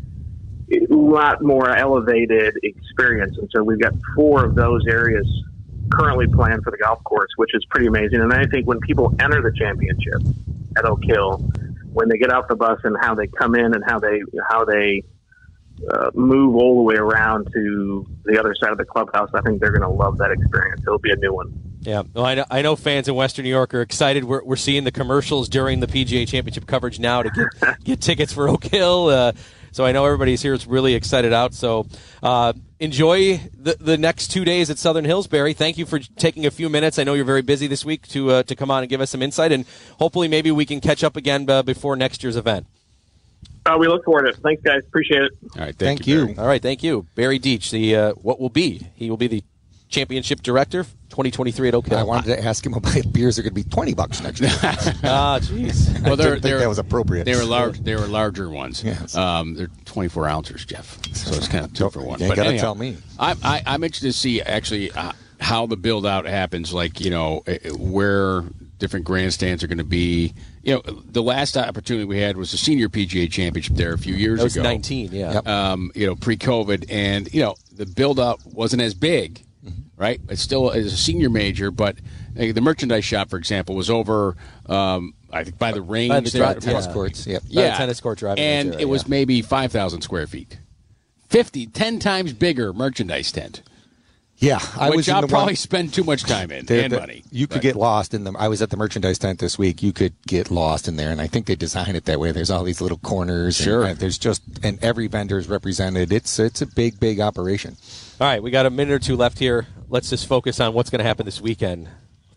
a lot more elevated experience. And so we've got four of those areas currently planned for the golf course, which is pretty amazing. And I think when people enter the championship at Oak Hill, when they get off the bus and how they come in and how they, how they, Uh, move all the way around to the other side of the clubhouse, I think they're going to love that experience. It'll be a new one. Yeah, well, I know, I know fans in Western New York are excited. We're, we're seeing the commercials during the P G A Championship coverage now to get, get tickets for Oak Hill. Uh, so I know everybody's here is really excited out. So uh, enjoy the, the next two days at Southern Hills, Barry. Thank you for taking a few minutes. I know you're very busy this week to uh, to come on and give us some insight, and hopefully maybe we can catch up again uh, before next year's event. Uh, we look forward to it. Thanks, guys. Appreciate it. All right, thank, thank you. you. All right, thank you. Barry Deach, the uh, what will be. He will be the championship director twenty twenty-three at Oak Hill. I wanted to ask him about beers are going to be twenty bucks next year. Ah, jeez. Well, they're, I didn't think that was appropriate. They were large. They were larger ones. Yes. Um, they're twenty-four ounces, Jeff. So it's kind of two for one. You ain't got to tell me. I, I, I'm interested to see actually uh, how the build out happens. Like, you know, where different grandstands are going to be. You know, the last opportunity we had was the senior P G A Championship there a few years that was ago. nineteen, yeah. Yep. Um, you know, pre-COVID, and you know the build-up wasn't as big, mm-hmm. right? It's still it's a senior major, but uh, the merchandise shop, for example, was over. Um, I think by the range, by the there, dri- tennis yeah. courts, yep. yeah, the tennis court driving, and area, it was yeah. maybe five thousand square feet, fifty, ten times bigger merchandise tent. Yeah, I Which was. I'll in the probably one, spend too much time in the, and the, money. You could but. get lost in them. I was at the merchandise tent this week. You could get lost in there, and I think they design it that way. There's all these little corners. Sure. And, uh, there's just and every vendor is represented. It's it's a big big operation. All right, we got a minute or two left here. Let's just focus on what's going to happen this weekend.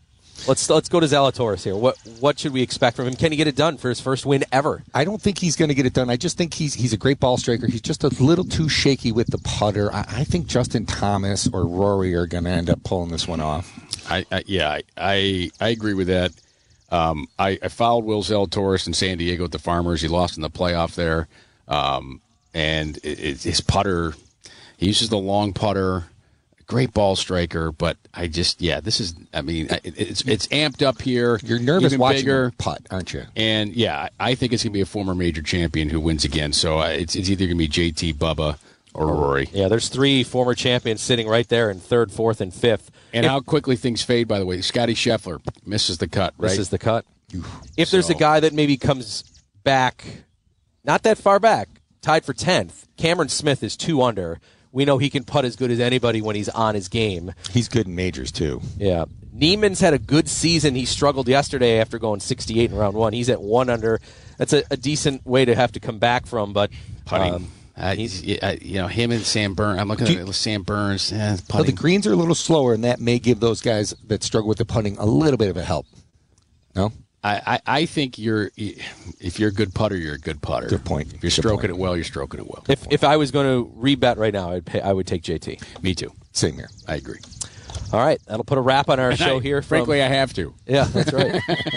Let's let's go to Zalatoris here. What what should we expect from him? Can he get it done for his first win ever? I don't think he's going to get it done. I just think he's he's a great ball striker. He's just a little too shaky with the putter. I, I think Justin Thomas or Rory are going to end up pulling this one off. I, I yeah, I, I I agree with that. Um, I, I followed Will Zalatoris in San Diego at the Farmers. He lost in the playoff there, um, and it, it, his putter. He uses the long putter. Great ball striker, but I just yeah, this is. I mean, it, it's it's amped up here. You're nervous even watching bigger. him putt, aren't you? And yeah, I think it's going to be a former major champion who wins again. So uh, it's it's either going to be J T, Bubba, or Rory. Yeah, there's three former champions sitting right there in third, fourth, and fifth. And if, how quickly things fade, by the way. Scotty Scheffler misses the cut, right? Misses the cut. Oof. If there's So- a guy that maybe comes back, not that far back, tied for tenth, Cameron Smith is two under. We know he can putt as good as anybody when he's on his game. He's good in majors, too. Yeah. Neiman's had a good season. He struggled yesterday after going sixty-eight in round one. He's at one under. That's a, a decent way to have to come back from, but Putting. um, Uh, he's, uh, you know, him and Sam Burns. I'm looking Do at Sam Burns. Eh, So putting. the greens are a little slower, and that may give those guys that struggle with the putting a little bit of a help. No? I, I, I think you're if you're a good putter, you're a good putter. Good point. If you're Good stroking point. it well, you're stroking it well. if if I was going to rebet right now, I'd pay, I would take J T. Me too. Same here. I agree. All right, that'll put a wrap on our And show I- here. From, Frankly, I have to. Yeah, that's right.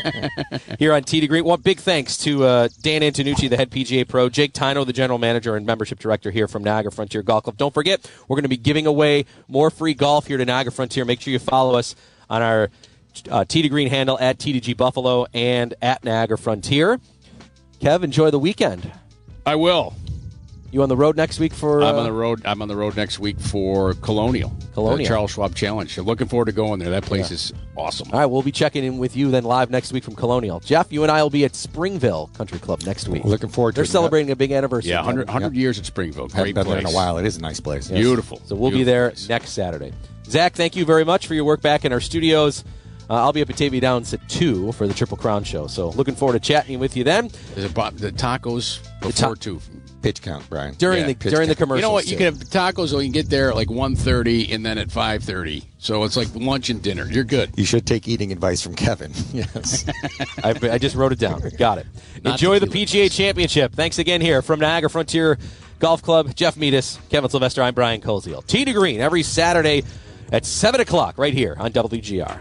Here on Tee to Green. Well, big thanks to uh, Dan Antonucci, the head P G A pro, Jake Tino, the general manager and membership director here from Niagara Frontier Golf Club. Don't forget, we're going to be giving away more free golf here to Niagara Frontier. Make sure you follow us on our uh, Tee to Green handle at T to G Buffalo and at Niagara Frontier. Kev, enjoy the weekend. I will. You on the road next week for? Uh, I'm on the road. I'm on the road next week for Colonial, Colonial. the Charles Schwab Challenge. I'm looking forward to going there. That place Yeah. is awesome. All right, we'll be checking in with you then live next week from Colonial. Jeff, you and I will be at Springville Country Club next week. Looking forward to They're it. celebrating a big anniversary. Yeah, one hundred, Kevin. one hundred years at Springville. Haven't Great been there place. in a while. It is a nice place. Yes. Beautiful. So we'll be Beautiful there place. next Saturday. Zach, thank you very much for your work back in our studios. Uh, I'll be up at Tavy Downs at two for the Triple Crown show. So looking forward to chatting with you then. There's a, bo- the tacos before two. Pitch count, Brian. During Yeah, the pitch during the count. commercials. You know what? You too. can have tacos, so you can get there at like one thirty and then at five thirty. So it's like lunch and dinner. You're good. You should take eating advice from Kevin. Yes. I, I just wrote it down. Got it. Not Enjoy the tequila. P G A Championship. Thanks again here from Niagara Frontier Golf Club. Jeff Meadis, Kevin Sylvester, I'm Brian Koziel. Tee to Green every Saturday at seven o'clock right here on W G R.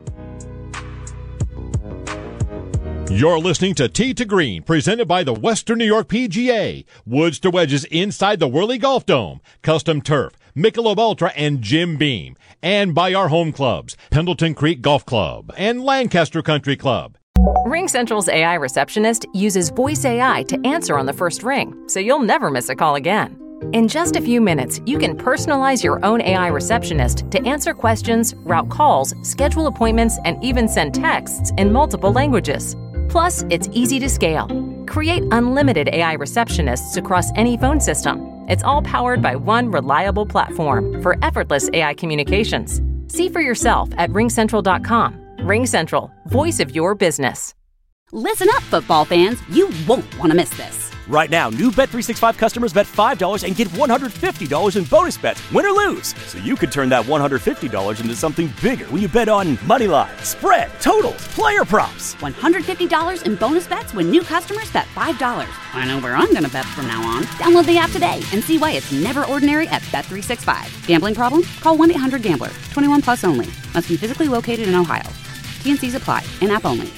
You're listening to Tee to Green, presented by the Western New York P G A, Woods to Wedges inside the Whirly Golf Dome, Custom Turf, Michelob Ultra, and Jim Beam, and by our home clubs, Pendleton Creek Golf Club and Lancaster Country Club. RingCentral's A I receptionist uses voice A I to answer on the first ring, so you'll never miss a call again. In just a few minutes, you can personalize your own A I receptionist to answer questions, route calls, schedule appointments, and even send texts in multiple languages. Plus, it's easy to scale. Create unlimited A I receptionists across any phone system. It's all powered by one reliable platform for effortless A I communications. See for yourself at ring central dot com. RingCentral, voice of your business. Listen up, football fans. You won't want to miss this. Right now, new Bet three sixty-five customers bet five dollars and get one hundred fifty dollars in bonus bets, win or lose. So you could turn that one hundred fifty dollars into something bigger when you bet on money line, spread, totals, player props. one hundred fifty dollars in bonus bets when new customers bet five dollars. I know where I'm going to bet from now on. Download the app today and see why it's never ordinary at Bet three sixty-five. Gambling problem? Call one eight hundred gambler. twenty-one plus only. Must be physically located in Ohio. T N Cs apply. In-app only.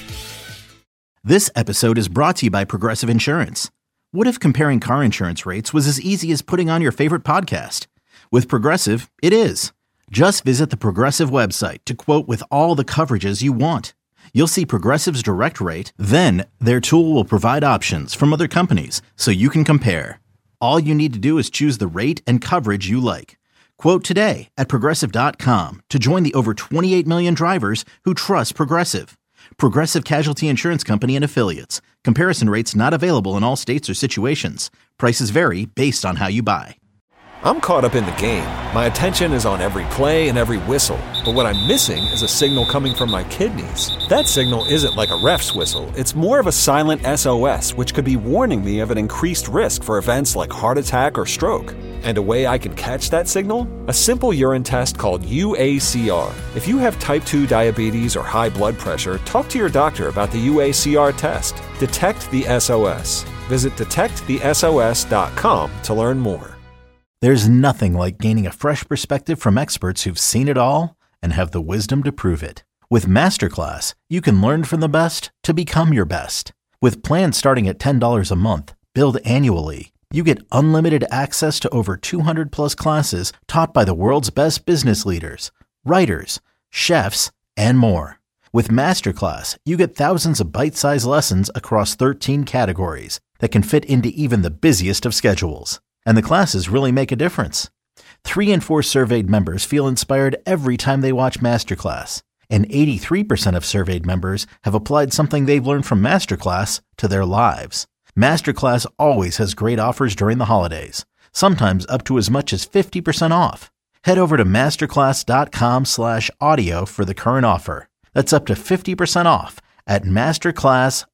This episode is brought to you by Progressive Insurance. What if comparing car insurance rates was as easy as putting on your favorite podcast? With Progressive, it is. Just visit the Progressive website to quote with all the coverages you want. You'll see Progressive's direct rate, then their tool will provide options from other companies so you can compare. All you need to do is choose the rate and coverage you like. Quote today at Progressive dot com to join the over twenty-eight million drivers who trust Progressive. Progressive Casualty Insurance Company and Affiliates. Comparison rates not available in all states or situations. Prices vary based on how you buy. I'm caught up in the game. My attention is on every play and every whistle. But what I'm missing is a signal coming from my kidneys. That signal isn't like a ref's whistle. It's more of a silent S O S, which could be warning me of an increased risk for events like heart attack or stroke. And a way I can catch that signal? A simple urine test called U A C R. If you have type two diabetes or high blood pressure, talk to your doctor about the U A C R test. Detect the S O S. Visit detect the S O S dot com to learn more. There's nothing like gaining a fresh perspective from experts who've seen it all and have the wisdom to prove it. With Masterclass, you can learn from the best to become your best. With plans starting at ten dollars a month, billed annually, you get unlimited access to over two hundred plus classes taught by the world's best business leaders, writers, chefs, and more. With Masterclass, you get thousands of bite-sized lessons across thirteen categories that can fit into even the busiest of schedules. And the classes really make a difference. Three in four surveyed members feel inspired every time they watch Masterclass. And eighty-three percent of surveyed members have applied something they've learned from Masterclass to their lives. Masterclass always has great offers during the holidays, sometimes up to as much as fifty percent off. Head over to masterclass.com slash audio for the current offer. That's up to fifty percent off at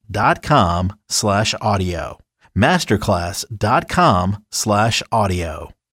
masterclass.com slash audio. masterclass.com slash audio.